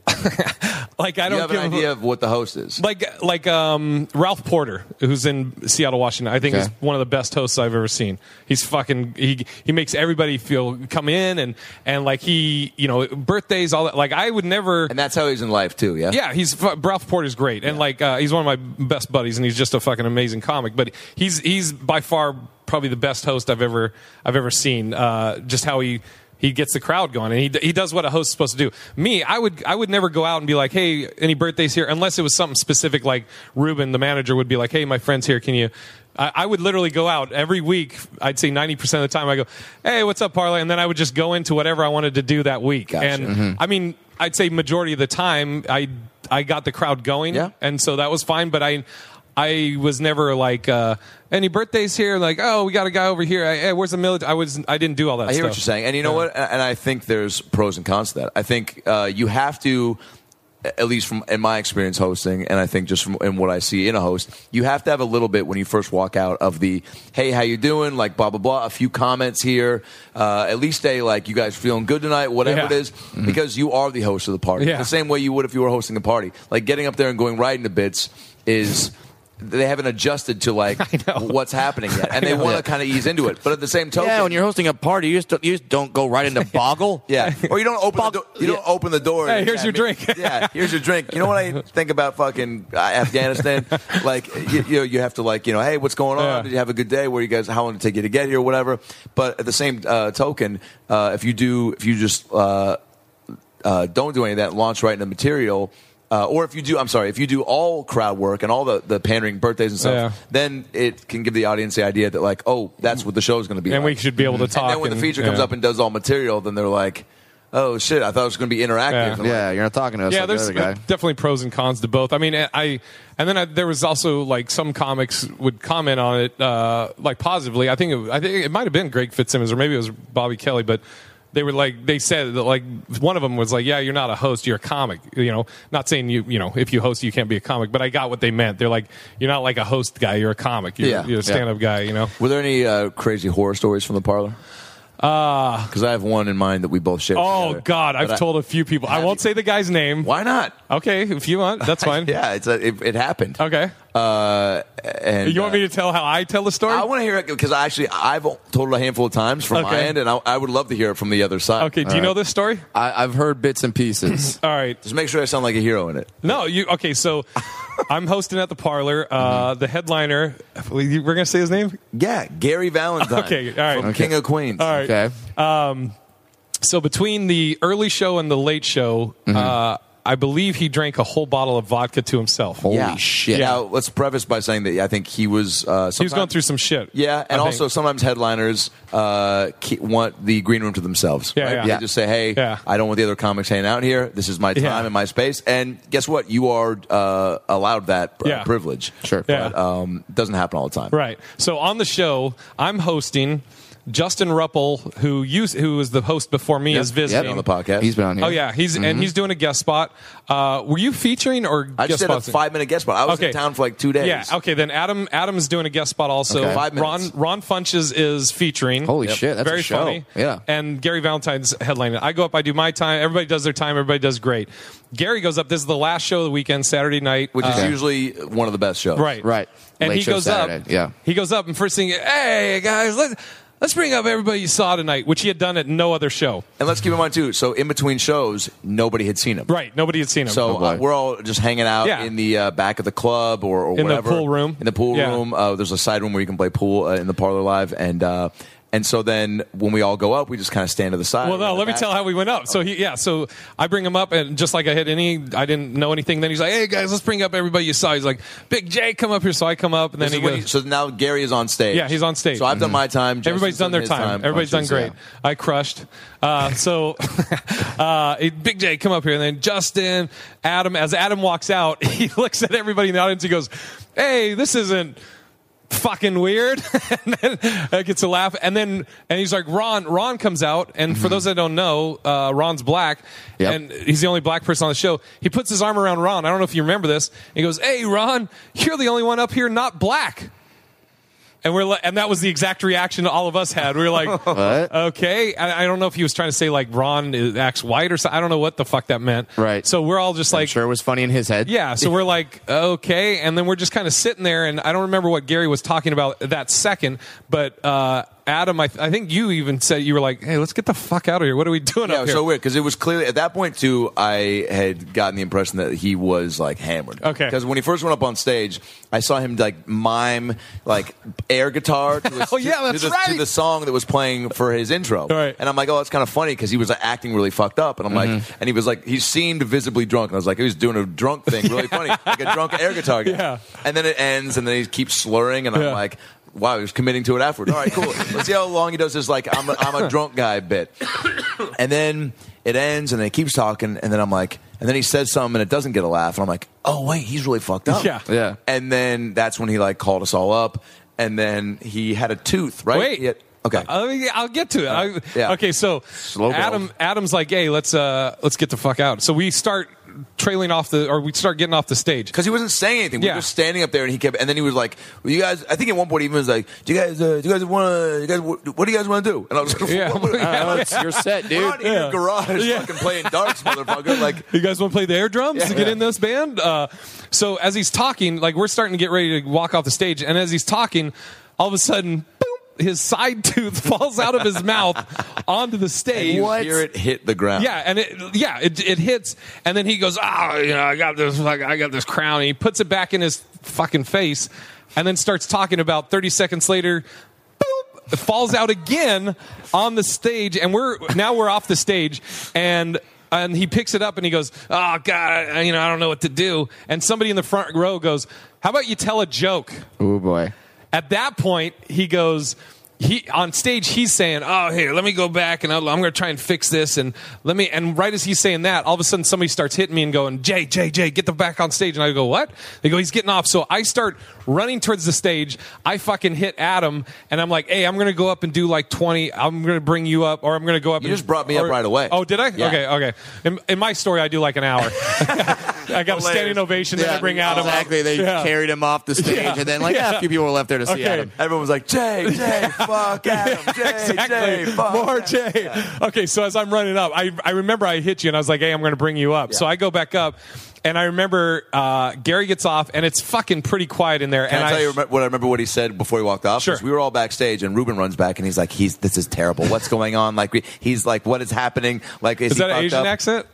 like I You don't have give an a- idea of what the host is. like like um, Ralph Porter, who's in Seattle, Washington. I think Okay. is one of the best hosts I've ever seen. He's fucking he he makes everybody feel come in and and like he you know birthdays all that. Like I would never. And that's how he's in life, too, yeah? Yeah, he's Ralph Porter's great, and like uh, he's one of my best buddies, and he's just a fucking amazing comic. But he's he's by far probably the best host I've ever I've ever seen. Uh, just how he. He gets the crowd going, and he he does what a host is supposed to do. Me, I would I would never go out and be like, "Hey, any birthdays here?" Unless it was something specific, like Ruben, the manager, would be like, "Hey, my friend's here. Can you?" I, I would literally go out every week. I'd say ninety percent of the time, I go, "Hey, what's up, Parlay?" And then I would just go into whatever I wanted to do that week. Gotcha. And I mean, I'd say majority of the time, I I got the crowd going, Yeah. and so that was fine. But I. I was never like uh, any birthdays here. Like, oh, we got a guy over here. Hey, where's the military? I was. I didn't do all that. I hear stuff. what you're saying, and you know what? And I think there's pros and cons to that. I think uh, you have to, at least from in my experience hosting, and I think just from in what I see in a host, you have to have a little bit when you first walk out of the, hey, how you doing? Like blah blah blah. A few comments here. Uh, at least say like, you guys feeling good tonight? Whatever Yeah. it is, because you are the host of the party. Yeah. The same way you would if you were hosting a party. Like getting up there and going right into bits is. They haven't adjusted to like what's happening yet, and they want to kind of ease into it. But at the same token, Yeah, when you're hosting a party, you just don't, you just don't go right into boggle. yeah, or you don't open the do- you don't open the door. Hey, and- here's your drink. yeah, here's your drink. You know what I think about fucking uh, Afghanistan? Like you, you, know, you have to like you know, hey, what's going on? Yeah. Did you have a good day? Where you guys? How long did it take you to get here? Whatever. But at the same uh, token, uh, if you do, if you just uh, uh, don't do any of that, launch right into material. Uh, or if you do, I'm sorry, if you do all crowd work and all the, the pandering birthdays and stuff, Yeah. then it can give the audience the idea that like, oh, that's what the show is going to be And like. we should be able to talk. And then when the and- feature comes yeah. up and does all material, then they're like, oh shit, I thought it was going to be interactive. Yeah. And I'm Yeah, like, you're not talking to us Yeah, like the there's other guy. definitely pros and cons to both. I mean, I and then I, there was also like some comics would comment on it uh, like positively. I think it, I think it might have been Greg Fitzsimmons or maybe it was Bobby Kelly, but they were like they said that like one of them was like, yeah, you're not a host, you're a comic. You know, not saying you you know if you host you can't be a comic, but I got what they meant. They're like, you're not like a host guy, you're a comic. You're, Yeah. you're a stand up guy. You know. were there any uh, crazy horror stories from the parlor? Uh, Because I have one in mind that we both share. oh together. God, I've But I- told a few people. I Have won't you? say the guy's name. Why not? Okay, if you want, that's fine. Yeah, it's a, it, it happened. Okay. Uh, and You want uh, me to tell how I tell the story? I want to hear it because I actually I've told it a handful of times from my Okay. end, and I, I would love to hear it from the other side. Okay. Do you know this story? I, I've heard bits and pieces. All right. Just make sure I sound like a hero in it. No, you okay? So I'm hosting at the parlor. Uh, the headliner, we're gonna say his name. Yeah, Gary Valentine. Okay, all right. from Okay. King of Queens. All right. Okay. So between the early show and the late show, uh, I believe he drank a whole bottle of vodka to himself. Holy yeah. shit. Now, let's preface by saying that I think he was. Uh, He was going through some shit. Yeah, and I also think. sometimes headliners uh, ke- want the green room to themselves. Yeah, right? yeah. They Yeah. just say, "Hey, Yeah. I don't want the other comics hanging out here. This is my time Yeah. and my space." And guess what? You are uh, allowed that uh, Yeah. privilege. Sure. Yeah. But um, it doesn't happen all the time. Right. So on the show, I'm hosting. Justin Ruppel, who used, who was the host before me, is visiting Yep, on the podcast. He's been on here. Oh yeah, he's and he's doing a guest spot. Uh, were you featuring or I just guest did a spotting? five minute guest spot. I was Okay. in town for like two days. Yeah. Okay. Then Adam Adam's doing a guest spot also. Okay. Five Ron minutes. Ron Funches is featuring. Holy shit, that's very a show. funny. Yeah. And Gary Valentine's headlining. I go up. I do my time. Everybody does their time. Everybody does great. Gary goes up. This is the last show of the weekend, Saturday night. Which is Uh, usually one of the best shows. right. Right. And Late he show goes Saturday, up. yeah. He goes up and first thing, hey guys, let's let's bring up everybody you saw tonight, which he had done at no other show. And let's keep in mind too. So in between shows, nobody had seen him. Right. Nobody had seen him. So Oh, boy. uh, we're all just hanging out Yeah. in the uh, back of the club or, or In the whatever. pool room. In the pool Yeah. room. Uh, there's a side room where you can play pool uh, in the parlor live. And uh, And so then when we all go up, we just kind of stand to the side. Well, no, in the let me back. tell how we went up. So he, yeah, so I bring him up, and just like I hit any, I didn't know anything. Then he's like, "Hey guys, let's bring up everybody you saw." He's like, "Big J, come up here." So I come up, and then This he is when goes, he- so now Gary is on stage. Yeah, he's on stage. So I've done my time. Justin's Everybody's done their his time. Everybody's done punches, great. yeah. I crushed. Uh, so, uh, Big J, come up here. And then Justin, Adam, as Adam walks out, he looks at everybody in the audience. He goes, "Hey, this isn't fucking weird." And then uh, gets a laugh. And then, and he's like, Ron, Ron comes out. And for those that don't know, uh, Ron's black. Yep. And he's the only black person on the show. He puts his arm around Ron. I don't know if you remember this. He goes, "Hey, Ron, you're the only one up here not black." And we're like, and that was the exact reaction all of us had. We were like, What? okay. I, I don't know if he was trying to say like Ron is- acts white or something. I don't know what the fuck that meant. Right. So we're all just I'm like, sure it was funny in his head. yeah. So we're like, okay. And then we're just kind of sitting there, and I don't remember what Gary was talking about that second, but uh, Adam, I, I think you even said, you were like, "Hey, let's get the fuck out of here. What are we doing Yeah, up it was here?" so weird because it was clearly at that point too. I had gotten the impression that he was like hammered. Okay. Because when he first went up on stage, I saw him like mime like air guitar. To his, Oh, yeah, to, that's to the, right. to the song that was playing for his intro. Right. And I'm like, oh, it's kind of funny because he was like, acting really fucked up, and I'm like, and he was like, he seemed visibly drunk, and I was like, he was doing a drunk thing, really funny, like a drunk air guitar guy. Yeah. And then it ends, and then he keeps slurring, and I'm Yeah. like. Wow, he was committing to it afterward. All right, cool. Let's see how long he does this, like, I'm a, I'm a drunk guy bit. And then it ends, and then he keeps talking, and then I'm like, and then he says something, and it doesn't get a laugh. And I'm like, oh, wait, he's really fucked up. Yeah. Yeah. And then that's when he, like, called us all up, and then he had a tooth, right? Wait. He had- okay. Uh, let me- I'll get to it. I- yeah. Okay, so Slow build. Adam, Adam's like, "Hey, let's uh, let's get the fuck out." So we start trailing off the, or we start getting off the stage. Because he wasn't saying anything. We Yeah. were just standing up there, and he kept. And then he was like, well, "You guys." I think at one point he even was like, "Do you guys? Uh, do you guys want to? You guys? What, what do you guys want to do?" And I was like, Yeah. what, what, Uh, it's your set, We're dude. not in Yeah. your garage, Yeah. fucking playing darts, motherfucker. Like, You guys want to play the air drums Yeah. to get Yeah. in this band? Uh, so as he's talking, like we're starting to get ready to walk off the stage, and as he's talking, all of a sudden, boom, his side tooth falls out of his mouth onto the stage. you hear it hit the ground. Yeah, and it yeah, it, it hits, and then he goes, "Oh, you know, I got this, like, I got this crown." And he puts it back in his fucking face, and then starts talking. About thirty seconds later, boop, it falls out again on the stage, and we're now we're off the stage, and. And he picks it up and he goes, "Oh God, you know, I don't know what to do." And somebody in the front row goes, "How about you tell a joke?" Oh boy. At that point, he goes, he on stage, he's saying, "Oh, here, let me go back and I'll, I'm going to try and fix this." And let me, and right as he's saying that, all of a sudden somebody starts hitting me and going, "Jay, Jay, Jay, get the back on stage." And I go, "What?" They go, "He's getting off." So I start running towards the stage. I fucking hit Adam and I'm like, "Hey, I'm going to go up and do like twenty. I'm going to bring you up, or I'm going to go up." You and, just brought me up or- right away. Oh, did I? Yeah. Okay, okay. In, in my story, I do like an hour. I got a standing ovation, then I bring Adam up. Exactly. They Yeah. carried him off the stage, Yeah. and then like Yeah. a few people were left there to see Okay. Adam. Everyone was like, Jay, Jay, fuck Adam, Jay, Exactly. Jay, fuck More Adam. Jay. Okay, so as I'm running up, I, I remember I hit you and I was like, "Hey, I'm going to bring you up." So I go back up, and I remember uh, Gary gets off, and it's fucking pretty quiet in there. Can and I tell you what I remember what he said before he walked off? Sure. 'Cause we were all backstage, and Ruben runs back, and he's like, "He's this is terrible. What's going on?" Like, we, he's like, "What is happening?" Like, is, Is he that an fucked Asian up? accent?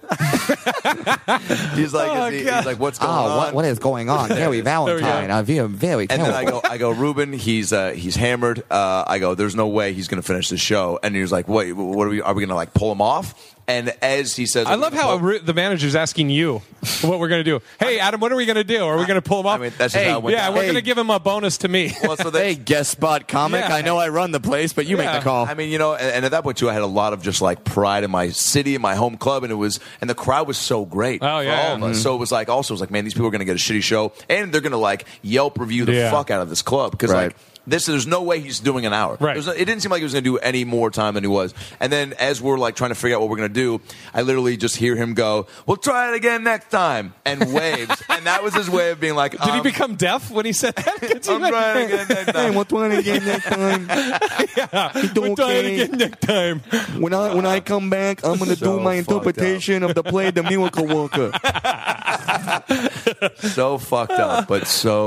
He's like, Oh, is he, God. he's like, "What's going Oh, on?" what, what is going on? Gary Valentine. I feel very And then terrible. I go, I go, Ruben, he's uh, he's hammered. Uh, I go, there's no way he's going to finish the show. And he was like, wait, what are we? Are we going to like pull him off? And as he says, I love how Well, the manager's asking you what we're going to do. Hey, Adam, what are we going to do? Are we going to pull him off? I mean, that's just Hey, how it went yeah, down. we're Hey. going to give him a bonus to me. Well, so they, Hey, guest spot comic. Yeah. I know I run the place, but you Yeah. make the call. I mean, you know, and, and at that point too, I had a lot of just like pride in my city, in my home club, and it was, and the crowd was so great Oh, for yeah, all of yeah. us. So it was like, also, it was like, man, these people are going to get a shitty show, and they're going to like Yelp review the Yeah. fuck out of this club because Right. like. This there's no way he's doing an hour. Right. There's no- it didn't seem like he was going to do any more time than he was. And then as we're like trying to figure out what we're going to do, I literally just hear him go, "We'll try it again next time," and waves. And that was his way of being like, Did he um, become deaf when he said that? Could you I'm trying again next Hey, time. we'll try it again next time. We're okay. trying again next time. When I when I come back, I'm gonna So do my fucked up. interpretation of the play, The Miracle Worker. So fucked up, but so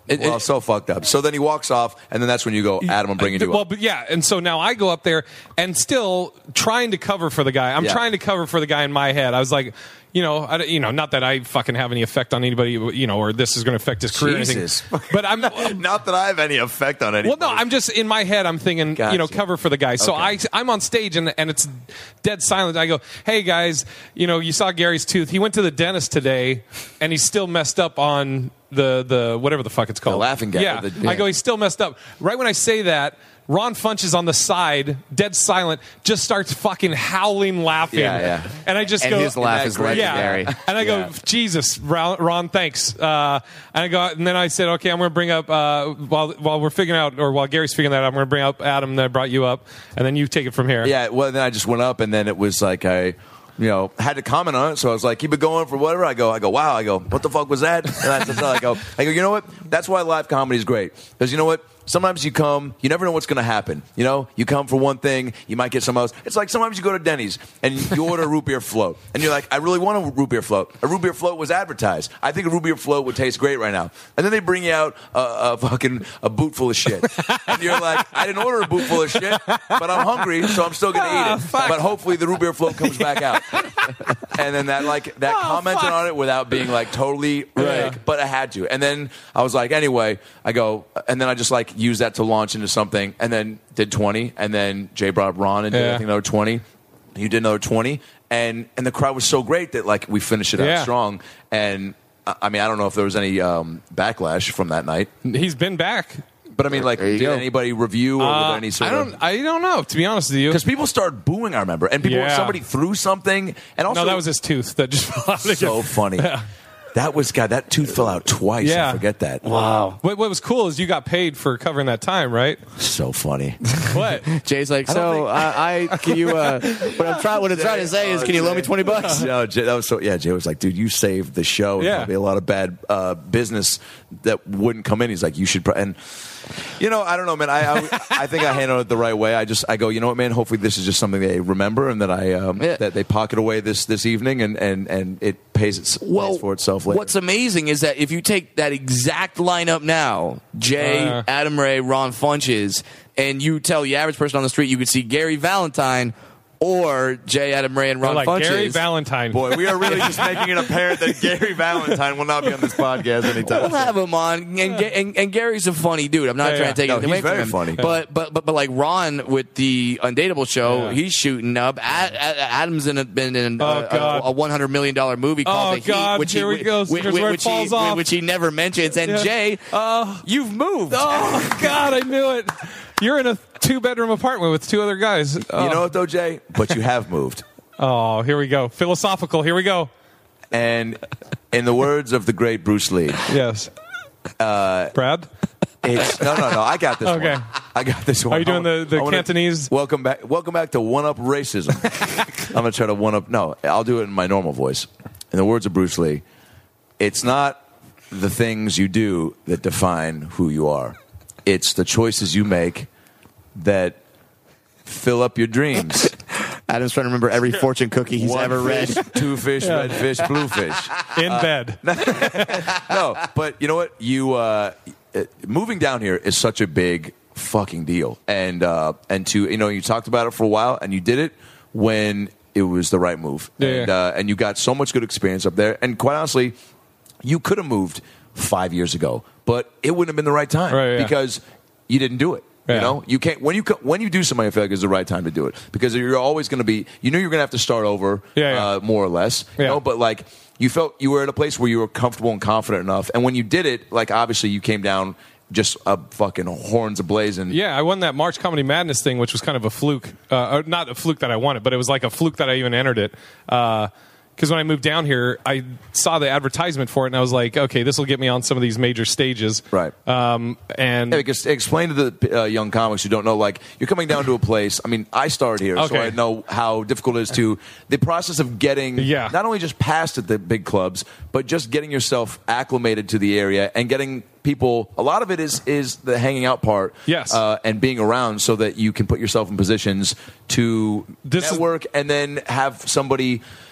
It- well, it- so fucked up. So then he walks off, and then that's when you go, Adam, I'm bringing you well, up. but yeah, and so now I go up there and still trying to cover for the guy. I'm Yeah. trying to cover for the guy in my head. I was like, you know, I, you know, not that I fucking have any effect on anybody, you know, or this is going to affect his career Jesus. or anything. But I'm. Not that I have any effect on anything. Well, no, I'm just in my head. I'm thinking, Gotcha. you know, cover for the guy. So Okay. I, I'm on stage and and it's dead silent. I go, hey guys, you know, you saw Gary's tooth. He went to the dentist today, and he's still messed up on the the whatever the fuck it's called. The laughing gas. Yeah. The- I go, he's still messed up. Right when I say that, Ron Funch is on the side, dead silent, just starts fucking howling laughing. Yeah, yeah. And I just And go, his laugh is great? legendary. yeah. And I go, Yeah. Jesus, Ron, Ron thanks. Uh, and I go, and then I said, okay, I'm going to bring up uh, while while we're figuring out, or while Gary's figuring that out, I'm going to bring up Adam that brought you up, and then you take it from here. Yeah, well, then I just went up, and then it was like I, you know, had to comment on it. So I was like, keep it going for whatever. I go, I go, wow. I go, what the fuck was that? And I, just, I go, I go, you know what? That's why live comedy is great. Because you know what? Sometimes you come, you never know what's going to happen. You know, you come for one thing, you might get something else. It's like sometimes you go to Denny's and you order a root beer float, and you're like, I really want a root beer float. A root beer float was advertised. I think a root beer float would taste great right now. And then they bring you out a, a fucking a boot full of shit, and you're like, I didn't order a boot full of shit, but I'm hungry, so I'm still going to eat it. But hopefully the root beer float comes back out. And then that like that Oh, commented fuck. on it without being like totally Yeah. like, but I had to. And then I was like, anyway, I go, and then I just like used that to launch into something, and then did twenty, and then Jay brought up Ron and did Yeah. I think another twenty. You did another twenty, and and the crowd was so great that like we finished it out Yeah. strong. And I I mean, I don't know if there was any um, backlash from that night, He's been back. but I mean, like, There you did go. anybody review or Uh, was there any sort I don't. of? I don't know. To be honest with you, Because people started booing, I remember, and people Yeah. somebody threw something, and also no, that was his tooth that just fell out. so again. funny. Yeah. That was God. That tooth fell out twice. Yeah. I forget that. Wow. What, what was cool is you got paid for covering that time, right? So funny. What? Jay's like, I don't so think- I, I can you? Uh, what I'm trying, what I'm trying to say is, can you loan me twenty bucks? No, Jay, that was so. Yeah, Jay was like, "Dude, you saved the show. And Yeah. probably a lot of bad uh, business that wouldn't come in." He's like, "You should." Pro-. And you know, I don't know, man. I, I I think I handled it the right way. I just I go, you know what, man. Hopefully, this is just something they remember and that I um, Yeah. that they pocket away this this evening and and and it pays its pays for itself later. What's amazing is that if you take that exact lineup now, Jay, Uh. Adam Ray, Ron Funches, and you tell the average person on the street you could see Gary Valentine or Jay, Adam Ray, and Ron like Funches. Gary Valentine. Boy, we are really just making it apparent that Gary Valentine will not be on this podcast anytime We'll soon. have him on, and, Ga- and, and Gary's a funny dude. I'm not Yeah, trying yeah. to take No, anything he's away from very him. funny. But, but but but like Ron with the Undateable show, Yeah. he's shooting up. Ad, Ad, Adam's in a, been in Oh, a, God. a, a one hundred million dollar movie called Oh, The Heat, God, which here he, he goes. which, Here's where it which falls he, off. which he never mentions. And Yeah. Jay, Oh. you've moved. Oh God, I knew it. You're in a two-bedroom apartment with two other guys. Oh. You know what though, Jay? But you have moved. Oh, here we go. Philosophical. Here we go. And in the words of the great Bruce Lee, Yes. Uh, Brad. it's no, no, no. I got this Okay. one. I got this one. Are you doing I wa- the- the I wanna- Cantonese? Welcome back. Welcome back to One Up Racism. I'm gonna try to one up. No, I'll do it in my normal voice. In the words of Bruce Lee, it's not the things you do that define who you are. It's the choices you make that fill up your dreams. Adam's trying to remember every fortune cookie he's One ever fish, read. two fish, red fish, blue fish. In bed. No, but you know what? You uh, uh, moving down here is such a big fucking deal, and uh, and to you know, you talked about it for a while, and you did it when it was the right move, Yeah, and yeah. Uh, and you got so much good experience up there, and quite honestly, you could have moved five years ago, but it wouldn't have been the right time Right, yeah. because you didn't do it. You Yeah. know, you can't when you co- when you do something. I feel like is the right time to do it because you're always going to be. You know, you're going to have to start over, Yeah, yeah. Uh, more or less. You Yeah. know, but like you felt you were at a place where you were comfortable and confident enough, and when you did it, like obviously you came down just a fucking horns ablazing. Yeah, I won that March Comedy Madness thing, which was kind of a fluke. Uh, or not a fluke that I won it, but it was like a fluke that I even entered it. Because when I moved down here, I saw the advertisement for it, and I was like, okay, this will get me on some of these major stages. Right. Um, and Yeah, because explain to the uh, young comics who don't know, like you're coming down to a place. I mean, I started here, so Okay. I know how difficult it is to the process of getting Yeah. not only just past at the big clubs, but just getting yourself acclimated to the area and getting people. A lot of it is is the hanging out part, Yes. uh, and being around so that you can put yourself in positions to This is- network and then have somebody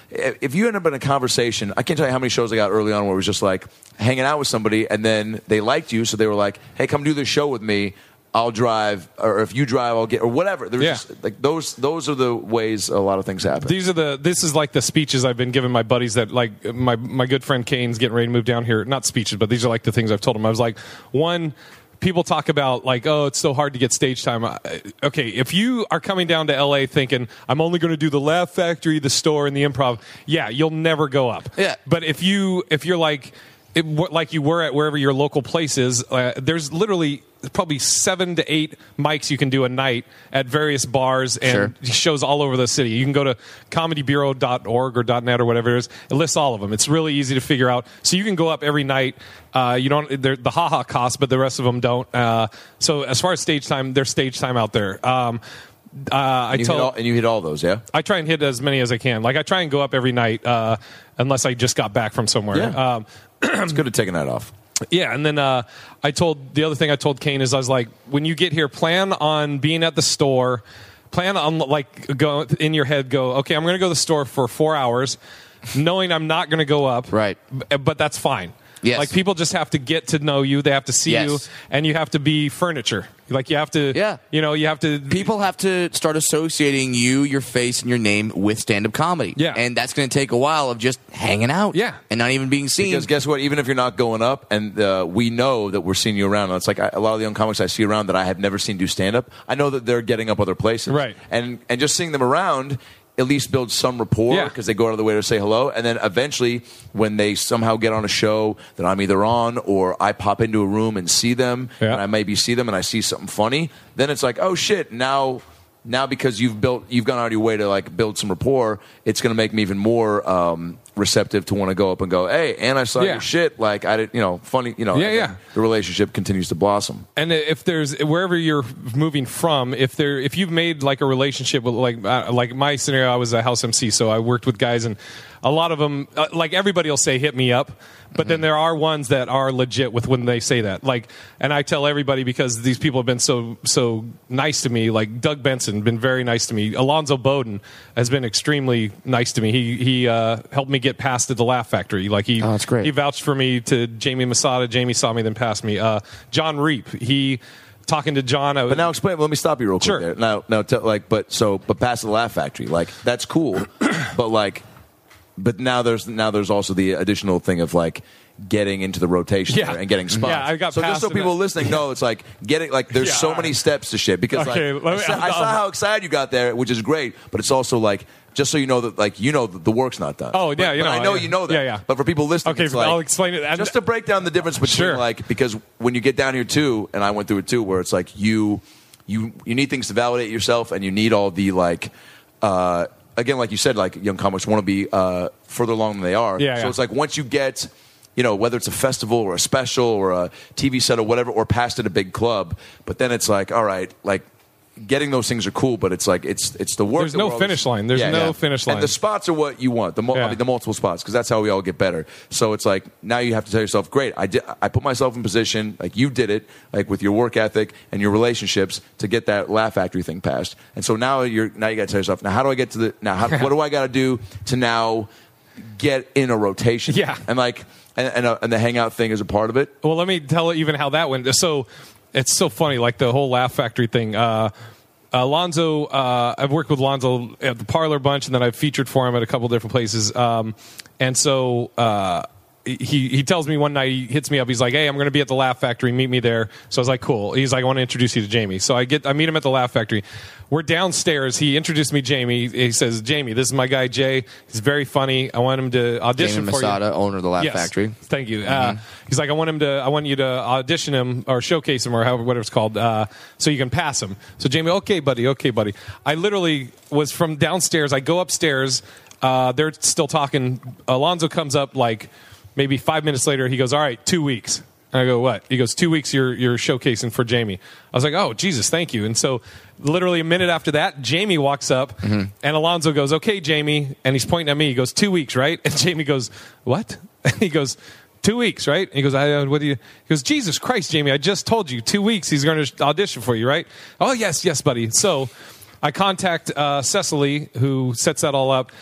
if you end up in a conversation, I can't tell you how many shows I got early on where it was just like hanging out with somebody, and then they liked you, so they were like, "Hey, come do this show with me. I'll drive, or if you drive, I'll get, or whatever." There's Yeah. just, like those. Those are the ways a lot of things happen. These are the. This is like the speeches I've been giving my buddies that like my my good friend Kane's getting ready to move down here. Not speeches, but these are like the things I've told him. I was like, one. People talk about like, oh, it's so hard to get stage time. Uh, Okay, if you are coming down to L A thinking I'm only going to do the Laugh Factory, the Store, and the Improv, yeah, you'll never go up. Yeah. But if you if you're like it, like you were at wherever your local place is, uh, there's literally probably seven to eight mics you can do a night at various bars and Sure. shows all over the city. You can go to comedy bureau dot org or .net or whatever it is. It lists all of them. It's really easy to figure out. So you can go up every night. Uh, you don't. The haha costs, but the rest of them don't. Uh, so as far as stage time, there's stage time out there. Um, uh, I and, you tell hit all, and you hit all those, yeah. I try and hit as many as I can. Like I try and go up every night, uh, unless I just got back from somewhere. Yeah. Um, It's good to take a night off. yeah, and then uh, I told the other thing I told Kane is I was like, when you get here, plan on being at the store. Plan on like go in your head. Go okay. I'm going to go to the store for four hours, knowing I'm not going to go up. Right. b- But that's fine. Yes. Like people just have to get to know you. They have to see Yes. you, and you have to be furniture. Like you have to. Yeah. You know, you have to. People have to start associating you, your face, and your name with stand-up comedy. Yeah. And that's going to take a while of just hanging out. Yeah. And not even being seen. Because guess what? Even if you're not going up, and uh, we know that we're seeing you around, and it's like I, a lot of the young comics I see around that I have never seen do stand up. I know that they're getting up other places, Right. And and just seeing them around at least builds some rapport Yeah. because they go out of the way to say hello, and then eventually when they somehow get on a show that I'm either on or I pop into a room and see them, Yeah. and I maybe see them and I see something funny, then it's like, oh shit, now. Now, because you've built, you've gone out of your way to like build some rapport, it's going to make me even more um, receptive to want to go up and go, "Hey, and I saw Yeah. your shit." Like I did, you know, funny, you know. Yeah, and yeah. then The relationship continues to blossom. And if there's wherever you're moving from, if there if you've made like a relationship with like uh, like my scenario, I was a house M C, so I worked with guys, and a lot of them, uh, like everybody will say, "Hit me up," but Mm-hmm. then there are ones that are legit with when they say that. Like, and I tell everybody because these people have been so so nice to me. Like Doug Benson, been very nice to me. Alonzo Bowden has been extremely nice to me. He he uh, helped me get past at the Laugh Factory. Like he Oh, that's great. he vouched for me to Jamie Masada. Jamie saw me, then passed me. Uh, John Reap, he talking to John. I was, But now explain. Let me stop you real quick Sure. there. Now, now, t- like, but so, but past the Laugh Factory, like that's cool, but like, but now there's now there's also the additional thing of like getting into the rotation Yeah. there and getting spots. Yeah, I got so just past so it. people listening know, it's like getting like there's Yeah, so all many right. steps to shit because Okay, like let I me- saw, I saw how excited you got there, which is great, but it's also like. Just so you know that, like you know, that the work's not done. Oh, yeah, But- you but know, I know yeah. you know that. Yeah, yeah. But for people listening, Okay, it's like, I'll explain it. And- just to break down the difference between Sure. like because when you get down here too, and I went through it too, where it's like you you you need things to validate yourself, and you need all the like. Uh, again, like you said, like young comics want to be uh, further along than they are. Yeah, so yeah. it's like once you get. You know, whether it's a festival or a special or a T V set or whatever, or past at a big club, but then it's like, all right, like getting those things are cool, but it's like it's it's the work. There's that no we're all- finish line. There's no finish line. And the spots are what you want. The mo- I Yeah. mean, the multiple spots because that's how we all get better. So it's like now you have to tell yourself, great, I did. I put myself in position, like you did it, like with your work ethic and your relationships to get that Laugh Factory thing passed. And so now you're now you got to tell yourself, now how do I get to the now? How, what do I got to do to now get in a rotation? Yeah. and like and and, uh, and the hangout thing is a part of it. Well, let me tell you even how that went. So it's so funny, like the whole Laugh Factory thing. Uh, Alonzo, uh, I've worked with Alonzo at the Parlor bunch, and then I've featured for him at a couple different places. Um, and so uh, he he tells me one night, he hits me up. He's like, "Hey, I'm going to be at the Laugh Factory. Meet me there." So I was like, "Cool." He's like, "I want to introduce you to Jamie." So I get I meet him at the Laugh Factory. We're downstairs. He introduced me to Jamie. He says, "Jamie, this is my guy Jay. He's very funny. I want him to audition Jamie for you." Masada, owner of the Laugh Yes. Factory. Thank you. Uh, he's like, I want him to. I want you to audition him or showcase him or however whatever it's called, uh, so you can pass him. So Jamie, okay, buddy, okay, buddy. I literally was from downstairs. I go upstairs. Uh, they're still talking. Alonzo comes up like maybe five minutes later. He goes, "All right, two weeks." And I go, "What?" He goes, two weeks you're, you're showcasing for Jamie." I was like, "Oh, Jesus, thank you." And so literally a minute after that, Jamie walks up and Alonzo goes, "Okay, Jamie." And he's pointing at me. He goes, two weeks, right? And Jamie goes, "What?" And he goes, two weeks, right? And he goes, I, uh, what do you, he goes, "Jesus Christ, Jamie, I just told you two weeks he's going to audition for you, right?" "Oh, yes, yes, buddy." So I contact uh, Cecily, who sets that all up.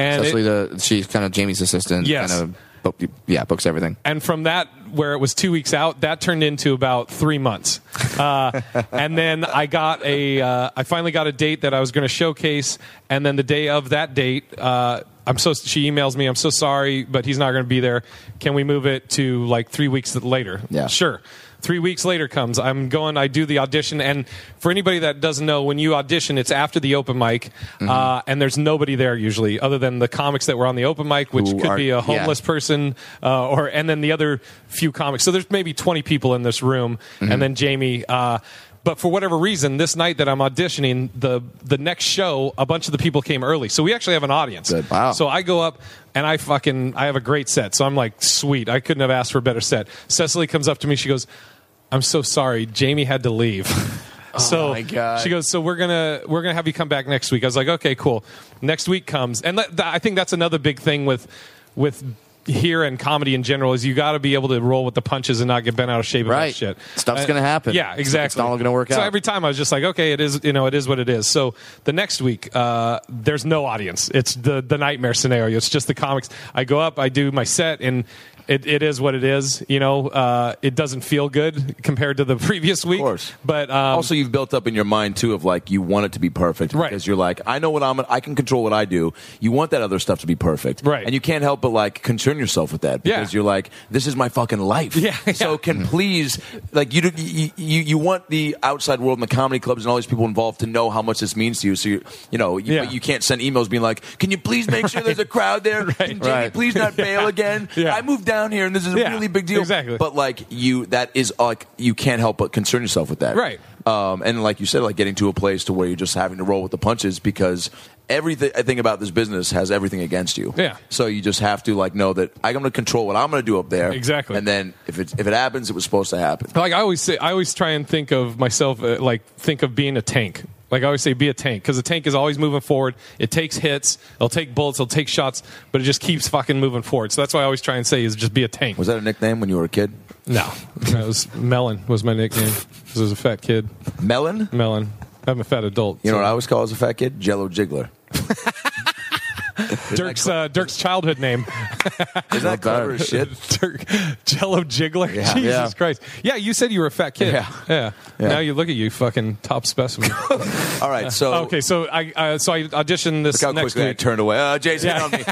And Cecily, it- the she's kind of Jamie's assistant. Yes. Kind of book, yeah, books everything. And from that, where it was two weeks out, that turned into about three months. Uh, and then I got a, uh, I finally got a date that I was going to showcase. And then the day of that date, uh, I'm so she emails me, I'm so sorry, but he's not going to be there. Can we move it to like three weeks later? Yeah. Sure. Three weeks later comes. I'm going. I do the audition, and for anybody that doesn't know, when you audition, it's after the open mic, Mm-hmm. uh, and there's nobody there usually, other than the comics that were on the open mic, which Who could are- be a yeah. homeless person, uh, or and then the other few comics. So there's maybe twenty people in this room, Mm-hmm. and then Jamie. Uh, but for whatever reason, this night that I'm auditioning, the the next show, a bunch of the people came early, so we actually have an audience. Good. Wow. So I go up and I fucking I have a great set. So I'm like, sweet. I couldn't have asked for a better set. Cecily comes up to me. She goes, I'm so sorry. Jamie had to leave. So my God. she goes, so we're gonna we're gonna have you come back next week. I was like, okay, cool. Next week comes, and that, that- I think that's another big thing with with here and comedy in general is you got to be able to roll with the punches and not get bent out of shape about Right. shit. Stuff's Uh, gonna happen. Yeah, exactly. It's not all gonna work so out. every time I was just like, okay, it is, you know, it is what it is. So the next week, uh, there's no audience. It's the the nightmare scenario. It's just the comics. I go up, I do my set, and it, it is what it is. You know, uh, it doesn't feel good compared to the previous week. Of course. But um, Also, you've built up in your mind too of like you want it to be perfect Right. because you're like, I know what I'm. I can control what I do. You want that other stuff to be perfect, Right. And you can't help but like concern yourself with that Yeah. because you're like, this is my fucking life. Yeah, yeah. So can please like you, do, you you you want the outside world and the comedy clubs and all these people involved to know how much this means to you. So you you know you, Yeah. but you can't send emails being like, can you please make sure there's a crowd there? Can Jamie Right. please not fail again? Yeah. I moved down here and this is a Yeah, really big deal. exactly. But like you, that is like you can't help but concern yourself with that. Right. Um, and like you said, like getting to a place to where you're just having to roll with the punches because everything I think about this business has everything against you. Yeah. So you just have to like know that I'm going to control what I'm going to do up there. Exactly. And then if it if it happens, it was supposed to happen. like I always say, I always try and think of myself uh, like think of being a tank. Like I always say, be a tank because a tank is always moving forward. It takes hits, it'll take bullets, it'll take shots, but it just keeps fucking moving forward. So that's why I always try and say is just be a tank. Was that a nickname when you were a kid? No, that was Melon was my nickname because I was a fat kid. Melon? Melon. I'm a fat adult. You know so- what I was called as a fat kid? Jello Jiggler. Dirk's uh, Dirk's childhood name. Is that clever as shit? Dirk, Jello Jiggler. Yeah. Jesus Yeah. Christ. Yeah, you said you were a fat kid. Yeah. yeah. Yeah. Now you look at you, fucking top specimen. All right, so okay, so I uh, so I auditioned this look how next quickly I week. turned away. Uh, Jay's Yeah. hitting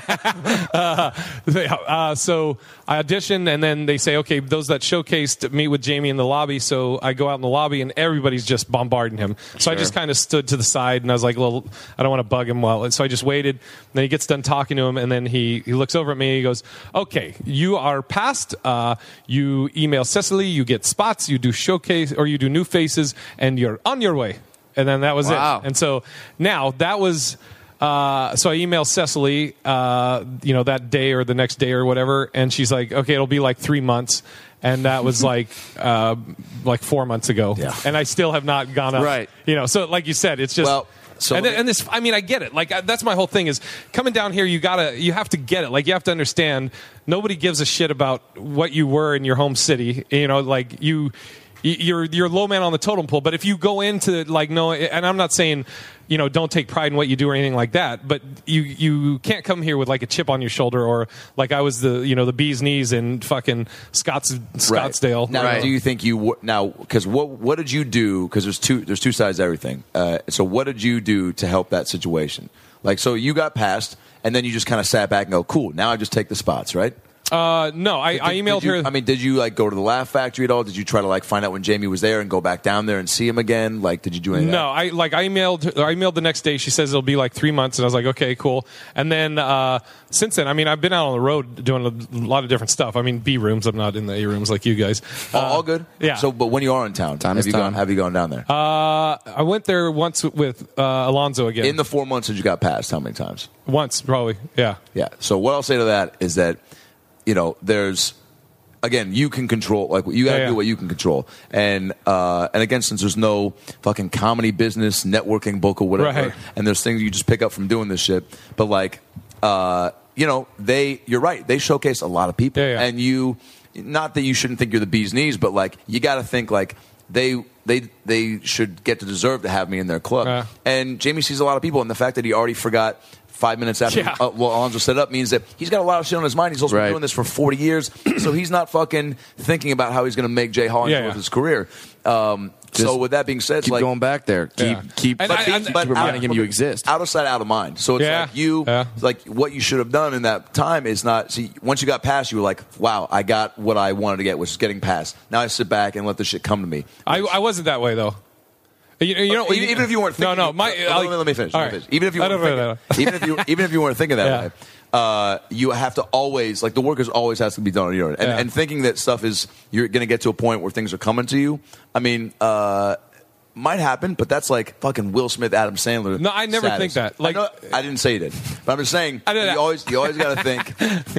on me. uh, so I audition, and then they say, okay, those that showcased meet with Jamie in the lobby. So I go out in the lobby, and everybody's just bombarding him. So I just kind of stood to the side, and I was like, well, I don't want to bug him. Well, so I just waited. Then he gets done talking to him, and then he, he looks over at me, and he goes, okay, you are passed. Uh, you email Cecily, you get spots, you do showcase, or you do new faces, and you're on your way. And then that was Wow. it. And so now that was... Uh, so I emailed Cecily, uh, you know, that day or the next day or whatever, and she's like, "Okay, it'll be like three months," and that was like, uh, like four months ago, Yeah. and I still have not gone up. Right. You know, so like you said, it's just. Well, so and, let me- and this, I mean, I get it. Like I- that's my whole thing is coming down here. You gotta, you have to get it. Like you have to understand. Nobody gives a shit about what you were in your home city. You know, like you. You're you're low man on the totem pole, but if you go into like no, and I'm not saying, you know, don't take pride in what you do or anything like that, but you you can't come here with like a chip on your shoulder or like I was the you know the bee's knees in fucking Scotts Scottsdale. Now, Right. do you think you w- now because what what did you do? Because there's two there's two sides to everything. Uh, so what did you do to help that situation? Like, so you got passed, and then you just kind of sat back and go, "Cool, now I just take the spots, right?" Uh, no, I, I Did- emailed did you- her. I mean, did you like go to the Laugh Factory at all? Did you try to like find out when Jamie was there and go back down there and see him again? Like, did you do any of that? No, I like I emailed her- I emailed the next day. She says it'll be like three months, and I was like, okay, cool. And then uh, since then, I mean, I've been out on the road doing a lot of different stuff. I mean, B rooms. I'm not in the A rooms like you guys. All, Uh, all good. yeah. So, but when you are in town, Time have is you time. gone? Have you gone down there? Uh, I went there once with uh, Alonzo again. in the four months that you got passed, how many times? once probably, yeah. Yeah. So what I'll say to that is that, you know, there's again, you can control like you got to Yeah, yeah. do what you can control, and uh, and again, since there's no fucking comedy business, networking book or whatever, Right. and there's things you just pick up from doing this shit. But like, uh, you know, they you're right. They showcase a lot of people, Yeah, yeah. and you. Not that you shouldn't think you're the bee's knees, but like you got to think like they they they should get to deserve to have me in their club. Yeah. And Jamie sees a lot of people, and the fact that he already forgot five minutes after Yeah. uh, well, Alonzo set up means that he's got a lot of shit on his mind. He's also Right. been doing this for forty years, so he's not fucking thinking about how he's going to make Jay Hollingsworth Yeah, yeah. his career. Um, so Just with that being said, it's Keep like going back there. Keep Yeah. keep, And I- keep, and- keep but reminding out- him you exist. out of sight, out of mind. So it's Yeah. like you, Yeah. like what you should have done in that time is not. See, once you got past, you were like, "Wow, I got what I wanted to get, which is getting past." Now I sit back and let the shit come to me. I, I wasn't that way though. You, you know, even, even if you weren't no, thinking, no. My, let, like, me, let me finish. all Let me right. finish. Even if you I weren't don't know thinking, even if you even if you weren't thinking that Yeah. way, uh, you have to always like the work is always has to be done on your own. And, Yeah. and thinking that stuff is you're going to get to a point where things are coming to you. I mean. Uh, Might happen, but that's like fucking Will Smith, Adam Sandler. No, I never status. think that. Like- I, know, I didn't say you did, but I'm just saying. I did- you always, you always got to think.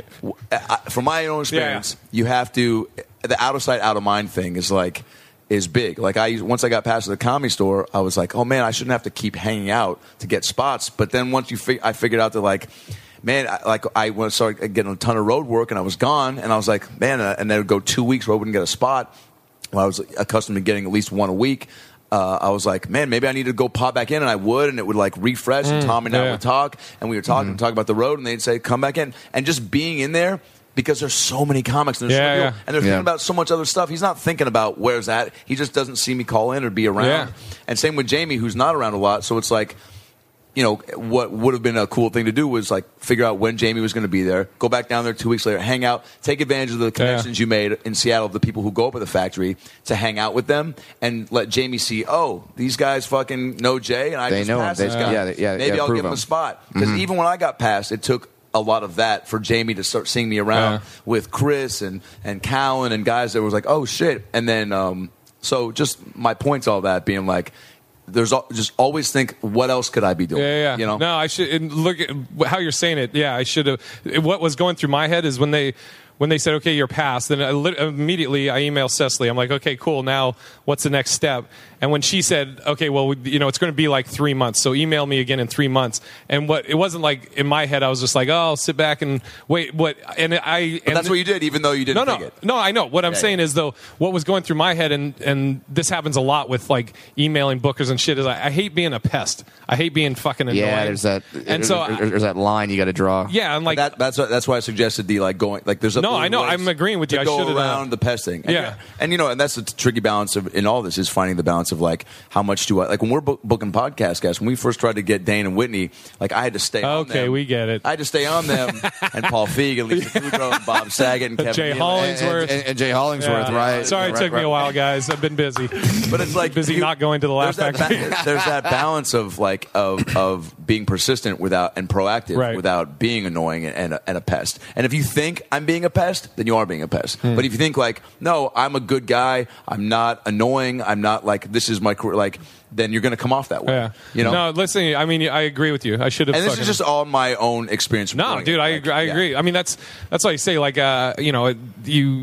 I- From my own experience, you have to. The out of sight, out of mind thing is like is big. Like I once I got past the Comedy Store, I was like, oh man, I shouldn't have to keep hanging out to get spots. But then once you, fig- I figured out that like. Man, I, like I when I started getting a ton of road work, and I was gone, and I was like, man, uh, and then it would go two weeks where I wouldn't get a spot. Well, I was accustomed to getting at least one a week. Uh, I was like, man, maybe I need to go pop back in, and I would, and it would like refresh. and Tom and I yeah. would talk, and we would talk and talk about the road, and they'd say, come back in, and just being in there. Because there's so many comics and there's Yeah, so many yeah. people, and they're Yeah. thinking about so much other stuff. He's not thinking about where's that. He just doesn't see me call in or be around. Yeah. And same with Jamie, who's not around a lot. So it's like, you know, what would have been a cool thing to do was like figure out when Jamie was going to be there, go back down there two weeks later, hang out, take advantage of the connections you made in Seattle of the people who go up at the factory to hang out with them and let Jamie see, oh, these guys fucking know Jay and I They just know him. passed They- this guy. yeah, they- yeah, Maybe yeah, I'll prove give him him. a spot. Because even when I got passed, it took a lot of that for Jamie to start seeing me around Yeah. with Chris and, and Callan and guys that was like, oh, shit. And then, um, so just my point's all that being like, there's al- just always think, what else could I be doing? Yeah, yeah. You know? No, I should and look at how you're saying it. Yeah, I should have. What was going through my head is when they when they said, "Okay, you're passed," then I lit- immediately I emailed Cecily. I'm like, "Okay, cool. Now what's the next step?" And when she said, "Okay, well, you know, it's going to be like three months, so email me again in three months." And what it wasn't like in my head, I was just like, "Oh, I'll sit back and wait." What? And I But and that's what you did, even though you no, didn't no, think it. no. I know what I'm Yeah, saying yeah. is though what was going through my head, and and this happens a lot with like emailing bookers and shit. Is I, I hate being a pest. I hate being fucking annoying. Yeah, there's that. And so there- there's that line you got to draw. yeah, and like that, that's what, that's why I suggested the like going like there's a No, there's I know. ways I'm agreeing with you. to I go should've done- around the pest thing. And, Yeah. and you know, and that's the tricky balance of in all this is finding the balance of like how much do I like when we're book, booking podcast guys. When we first tried to get Dane and Whitney, like I had to stay. on Okay, them. we get it. I had to stay on them and Paul Feig and Lisa Kudrow and Bob Saget and Kevin Jay Nealon. Hollingsworth. And, and, and Jay Hollingsworth, Yeah. right? Sorry, it Right, took me right. a while, guys. I've been busy. But it's like busy you- not going to the Laugh there's that, Factory. ba- there's that balance of like of of being persistent without and proactive Right. without being annoying and, and, a, and a pest. And if you think I'm being a pest, then you are being a pest. Hmm. But if you think like, no, I'm a good guy, I'm not annoying, I'm not like this is my career, like then you're going to come off that way. Yeah, You know. No, listen. I mean, I agree with you. I should have. and this fucking- is just all my own experience. from No, doing dude, it. I Like, agree. I yeah. agree. I mean, that's that's why I say like uh, you know you.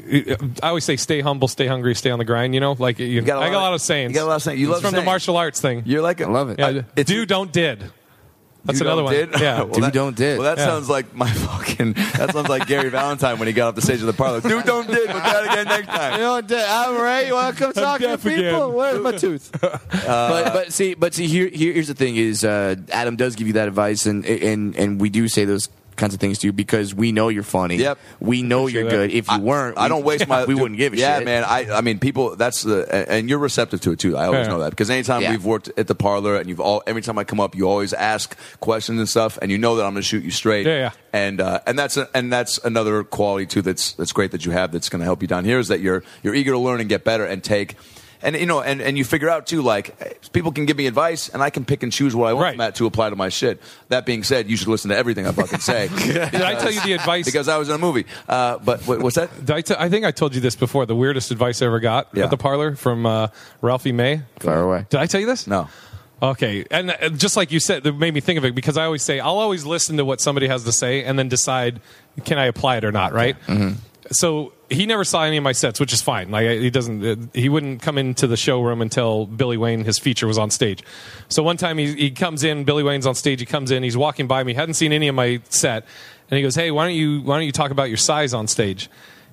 I always say stay humble, stay hungry, stay on the grind. You know, like you, got a I got a lot lot of- of sayings. you got a lot of sayings. You It's love from the sayings. martial arts thing. You're like a, I love it. Yeah, I- it's- do don't did. That's You another don't one. Did? Yeah. Well, Do that- don't did. Well, that Yeah. sounds like my fucking. That sounds like Gary Valentine when he got off the stage of the parlor. Do don't did. We'll try it again next time. You know, I'm right. You want to come talk to deaf people? again. Where's my tooth? but but see, but see, here, here here's the thing: is uh, Adam does give you that advice, and and and we do say those kinds of things to you because we know you're funny. Yep. We know you're that. good. If you I- weren't, I we- don't waste my. We wouldn't give a yeah, shit. man. I, I mean, people. That's the, and you're receptive to it too. I always Yeah. know that because anytime Yeah. we've worked at the parlor and you've all, every time I come up, you always ask questions and stuff, and you know that I'm going to shoot you straight. Yeah, yeah. And uh, and that's a, and that's another quality too. That's that's great that you have. That's going to help you down here is that you're you're eager to learn and get better and take. And you know, and, and you figure out too, like people can give me advice, and I can pick and choose what I want Right. from that to apply to my shit. That being said, you should listen to everything I fucking say. Did I tell you the advice? Because I was in a movie. Uh, but what, what's that? Did I, t- I think I told you this before. The weirdest advice I ever got Yeah. at the parlor from uh, Ralphie May. Far away. Did I tell you this? No. Okay, and uh, just like you said, that made me think of it because I always say I'll always listen to what somebody has to say and then decide can I apply it or not, right? Mm-hmm. So he never saw any of my sets, which is fine. Like he doesn't, uh, he wouldn't come into the showroom until Billy Wayne, his feature, was on stage. So one time he, he comes in, Billy Wayne's on stage. He comes in, he's walking by me, hadn't seen any of my set, and he goes, "Hey, why don't you why don't you talk about your size on stage?"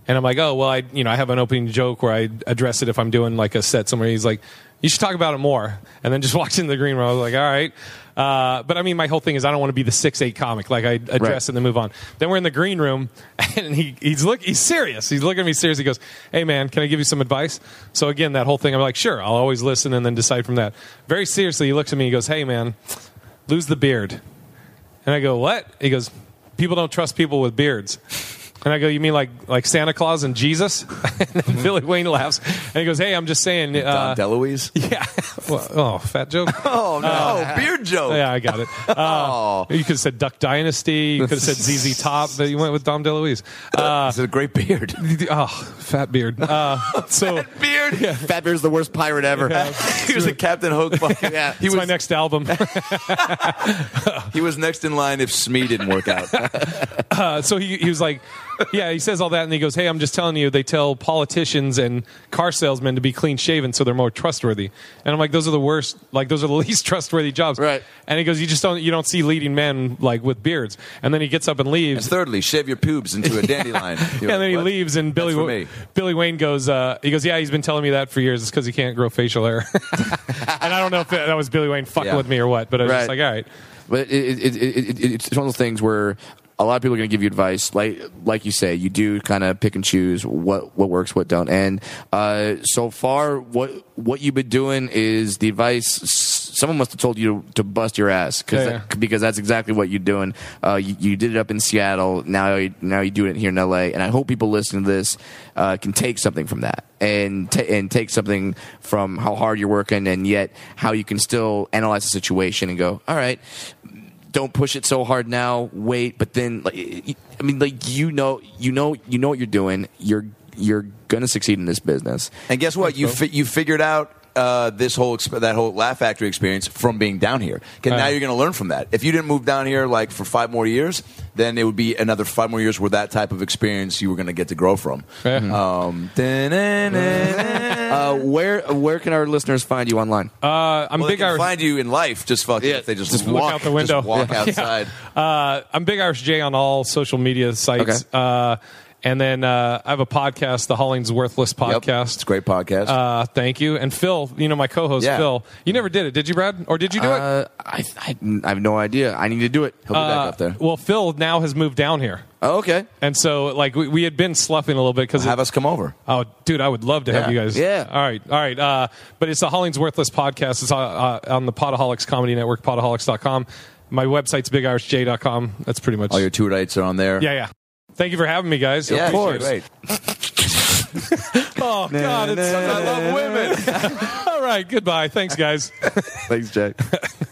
And I'm like, oh, well, I you know I have an opening joke where I address it if I'm doing like a set somewhere. He's like, you should talk about it more. And then just walks into the green room. I was like, all right. Uh, but I mean, my whole thing is I don't want to be the six eight comic. Like I address Right. it and then move on. Then we're in the green room, and he, he's look he's serious. He's looking at me serious. He goes, hey man, can I give you some advice? So again, that whole thing, I'm like, sure, I'll always listen and then decide from that. Very seriously, he looks at me. He goes, hey man, lose the beard. And I go, what? He goes, people don't trust people with beards. And I go, you mean like like Santa Claus and Jesus? And then Billy Wayne laughs. And he goes, hey, I'm just saying. Uh, Don DeLuise? yeah. Well, oh, fat joke. Oh, no. Beard joke. Yeah, I got it. Uh, Oh. You could have said Duck Dynasty. You could have said Z Z Top, but you went with Dom DeLuise. Uh, It's a great beard. oh, fat beard. Uh, so Beard? Fat Bear's the worst pirate ever. He was a Captain Hook. Yeah. He it's my was, next album. he was next in line if Smee didn't work out. Uh, so he, he was like, yeah, he says all that, and he goes, hey, I'm just telling you, they tell politicians and car salesmen to be clean shaven so they're more trustworthy. And I'm like, those are the worst, like those are the least trustworthy jobs. Right. And he goes, you just don't, you don't see leading men like with beards. And then he gets up and leaves. And thirdly, shave your pubes into a dandelion. Yeah, and then he leaves, and Billy That's for me. Billy Wayne goes. Uh, he goes, yeah, he's been telling me that for years. It's because he can't grow facial hair. And I don't know if that, that was Billy Wayne fucking Yeah. with me or what, but I was just Right. like, all right. But it, it, it, it, it, it's one of those things where a lot of people are going to give you advice. Like like you say, you do kind of pick and choose what, what works, what don't. And uh, so far, what what you've been doing is the advice. Someone must have told you to, to bust your ass cause Yeah, that, yeah. because that's exactly what you're doing. Uh, you, you did it up in Seattle. Now you, now you do it here in L A. And I hope people listening to this uh, can take something from that and ta and take something from how hard you're working, and yet how you can still analyze the situation and go, all right, don't push it so hard now. Wait, but then, like, I mean, like you know, you know, you know what you're doing. You're you're gonna succeed in this business. And guess what? You fi- you figured out uh, this whole exp- that whole Laugh Factory experience from being down here. Because now Right. you're going to learn from that. If you didn't move down here like for five more years, then it would be another five more years where that type of experience you were going to get to grow from. Yeah. Um, da-na-na-na. Uh, where where can our listeners find you online? Uh, I'm well, they big can Irish. find you in life just fucking Yeah, if they just, just walk look out the window. Just walk Yeah. outside. Uh, I'm Big Irish J on all social media sites. Okay. Uh, and then uh, I have a podcast, the Hollings Worthless Yep. podcast. It's a great podcast. Uh, thank you. And Phil, you know, my co-host Yeah. Phil, you never did it, did you, Brad? Or did you do it? Uh, I, I I have no idea. I need to do it. He'll be back Uh, up there. Well, Phil now has moved down here. Oh, okay. And so, like, we, we had been sloughing a little bit because Have us come over. Oh, dude, I would love to have Yeah. you guys. Yeah. All right. All right. Uh, but it's the Hollings Worthless podcast. It's uh, uh, on the Podaholics Comedy Network, podaholics dot com. My website's big irish j dot com. That's pretty much. All your tour dates are on there. yeah, yeah. Thank you for having me, guys. Yeah, Of course. Great. Oh, God. It's such, I love women. All right. Goodbye. Thanks, guys. Thanks, Jack.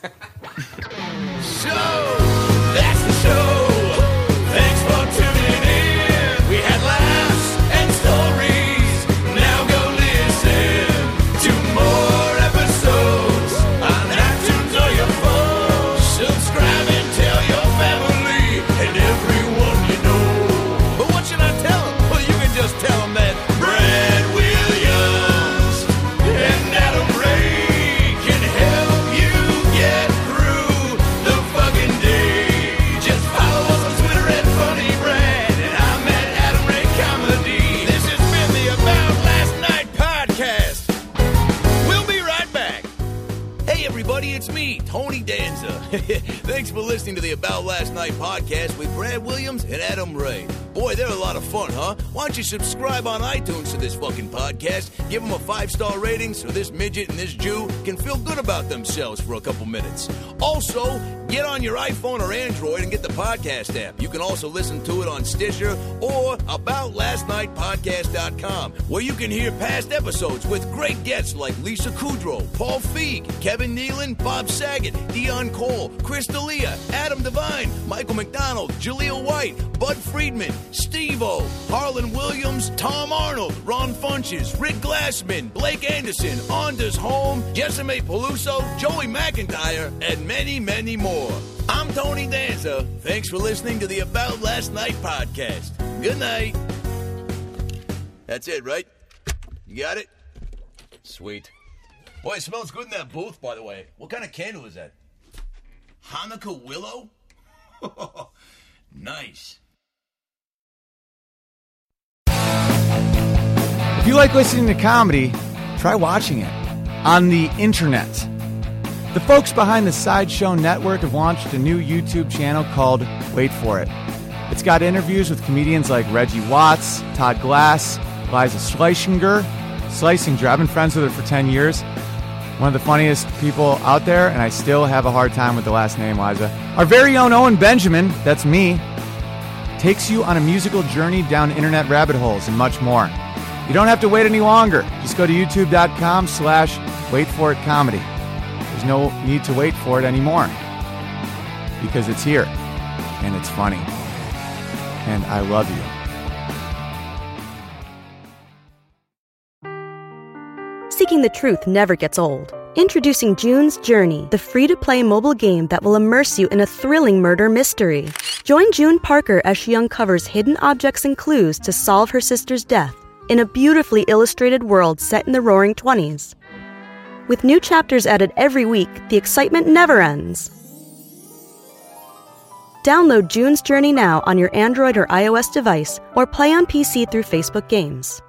So, that's the show. Thanks for tuning in. We had laughs and stories. Now go listen to more episodes on iTunes or your phone. Subscribe and tell your family and everyone you know. But what should I tell them? Well, you can just tell them that Brad Williams and Adam Ray can help you get through the fucking day. Just follow us on Twitter at Funny Brad, and I'm at Adam Ray Comedy. This has been the About Last Night podcast. We'll be right back. Hey everybody, it's me, Tony Danza. Thanks for listening to the About Last Night podcast with Brad Williams and Adam Ray. Boy, they're a lot of fun, huh? Why don't you subscribe on iTunes to this fucking podcast? Give them a five-star rating so this midget and this Jew can feel good about themselves for a couple minutes. Also, get on your iPhone or Android and get the podcast app. You can also listen to it on Stitcher or about last night podcast dot com, where you can hear past episodes with great guests like Lisa Kudrow, Paul Feig, Kevin Nealon, Bob Saget, Dion Cole, Chris D'Elia, Adam Devine, Michael McDonald, Jaleel White, Bud Friedman, Steve-O, Harlan Williams, Tom Arnold, Ron Funches, Rick Glassman, Blake Anderson, Anders Holm, Jessime Peluso, Joey McIntyre, and many, many more. I'm Tony Danza. Thanks for listening to the About Last Night podcast. Good night. That's it, right? You got it? Sweet. Boy, it smells good in that booth, by the way. What kind of candle is that? Hanukkah willow? Nice. If you like listening to comedy, try watching it on the internet. The folks behind the Sideshow Network have launched a new YouTube channel called Wait For It. It's got interviews with comedians like Reggie Watts, Todd Glass, Liza Schlesinger. Schlesinger, I've been friends with her for ten years. One of the funniest people out there, and I still have a hard time with the last name, Liza. Our very own Owen Benjamin, that's me, takes you on a musical journey down internet rabbit holes and much more. You don't have to wait any longer. Just go to youtube.com slash wait for it comedy. There's no need to wait for it anymore because it's here and it's funny. And I love you. Seeking the truth never gets old. Introducing June's Journey, the free-to-play mobile game that will immerse you in a thrilling murder mystery. Join June Parker as she uncovers hidden objects and clues to solve her sister's death in a beautifully illustrated world set in the Roaring Twenties. With new chapters added every week, the excitement never ends. Download June's Journey now on your Android or iOS device or play on P C through Facebook Games.